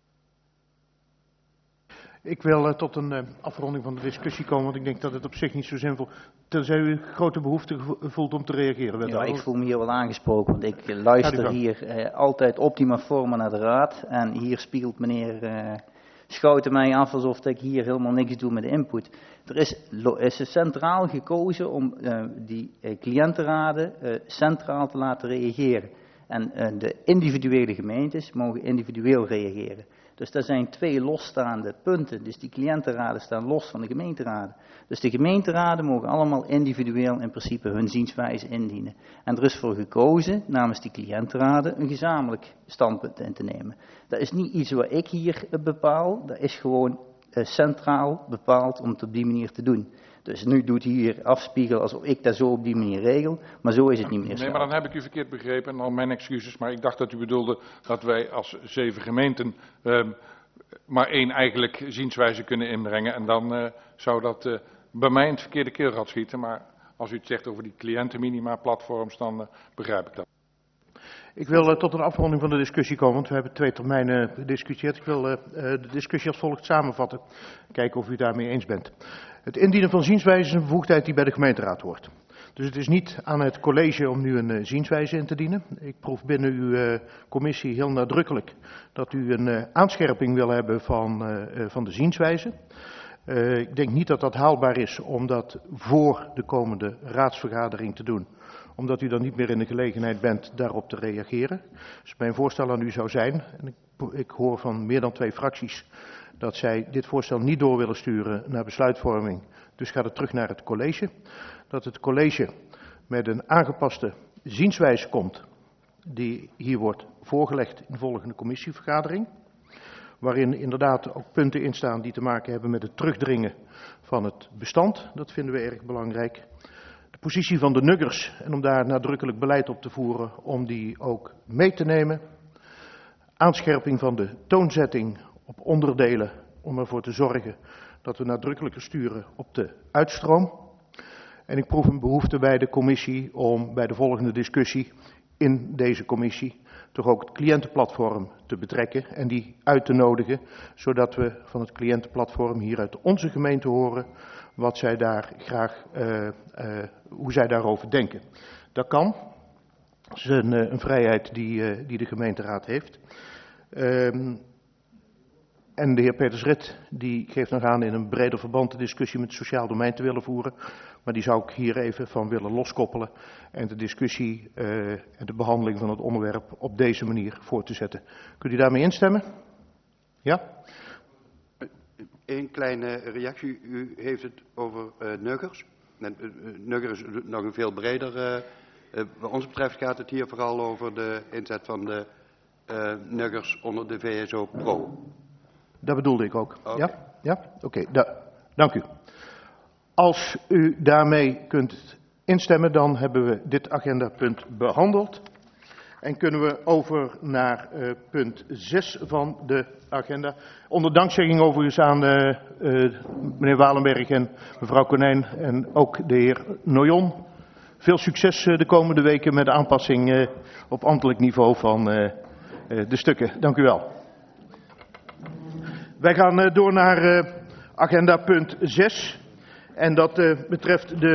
Ik wil tot een afronding van de discussie komen, want ik denk dat het op zich niet zo zinvol is. Tenzij u grote behoefte voelt om te reageren. Ja, ik voel me hier wel aangesproken, want ik luister hier altijd optima forma naar de raad. En hier spiegelt meneer Schouten mij af alsof ik hier helemaal niks doe met de input. Er is centraal gekozen om die cliëntenraden centraal te laten reageren. En de individuele gemeentes mogen individueel reageren. Dus dat zijn 2 losstaande punten. Dus die cliëntenraden staan los van de gemeenteraden. Dus de gemeenteraden mogen allemaal individueel in principe hun zienswijze indienen. En er is voor gekozen, namens die cliëntenraden, een gezamenlijk standpunt in te nemen. Dat is niet iets wat ik hier bepaal. Dat is gewoon centraal bepaald om het op die manier te doen. Dus nu doet hij hier afspiegelen alsof ik dat zo op die manier regel, maar zo is het niet meer zo. Nee, maar dan heb ik u verkeerd begrepen en al mijn excuses, maar ik dacht dat u bedoelde dat wij als 7 gemeenten maar 1 eigenlijk zienswijze kunnen inbrengen en dan zou dat bij mij in het verkeerde keelgat schieten, maar als u het zegt over die cliëntenminima-platforms, dan begrijp ik dat. Ik wil tot een afronding van de discussie komen, want we hebben 2 termijnen gediscussieerd. Ik wil de discussie als volgt samenvatten, kijken of u het daarmee eens bent. Het indienen van zienswijze is een bevoegdheid die bij de gemeenteraad hoort. Dus het is niet aan het college om nu een zienswijze in te dienen. Ik proef binnen uw commissie heel nadrukkelijk dat u een aanscherping wil hebben van de zienswijze. Ik denk niet dat dat haalbaar is om dat voor de komende raadsvergadering te doen, omdat u dan niet meer in de gelegenheid bent daarop te reageren. Dus mijn voorstel aan u zou zijn, en ik hoor van meer dan 2 fracties, dat zij dit voorstel niet door willen sturen naar besluitvorming. Dus gaat het terug naar het college. Dat het college met een aangepaste zienswijze komt, die hier wordt voorgelegd in de volgende commissievergadering. Waarin inderdaad ook punten in staan die te maken hebben met het terugdringen van het bestand. Dat vinden we erg belangrijk. De positie van de nuggers en om daar nadrukkelijk beleid op te voeren om die ook mee te nemen. Aanscherping van de toonzetting op onderdelen om ervoor te zorgen dat we nadrukkelijker sturen op de uitstroom. En ik proef een behoefte bij de commissie om bij de volgende discussie in deze commissie toch ook het cliëntenplatform te betrekken en die uit te nodigen, zodat we van het cliëntenplatform hier uit onze gemeente horen wat zij daar graag, hoe zij daarover denken. Dat kan. Dat is een vrijheid die de gemeenteraad heeft. En de heer Peters Rit die geeft nog aan in een breder verband de discussie met het sociaal domein te willen voeren. Maar die zou ik hier even van willen loskoppelen en de discussie en de behandeling van het onderwerp op deze manier voor te zetten. Kunt u daarmee instemmen? Ja? Eén kleine reactie. U heeft het over nuggers. Nugger is nog een veel breder. Wat ons betreft gaat het hier vooral over de inzet van de nuggers onder de VSO Pro. Dat bedoelde ik ook. Okay. Ja? Ja? Oké, dank u. Als u daarmee kunt instemmen, dan hebben we dit agendapunt behandeld. En kunnen we over naar punt 6 van de agenda. Onder dankzegging overigens aan meneer Walenberg en mevrouw Konijn en ook de heer Noyon. Veel succes de komende weken met de aanpassing op ambtelijk niveau van de stukken. Dank u wel. Wij gaan door naar agenda punt 6. En dat betreft de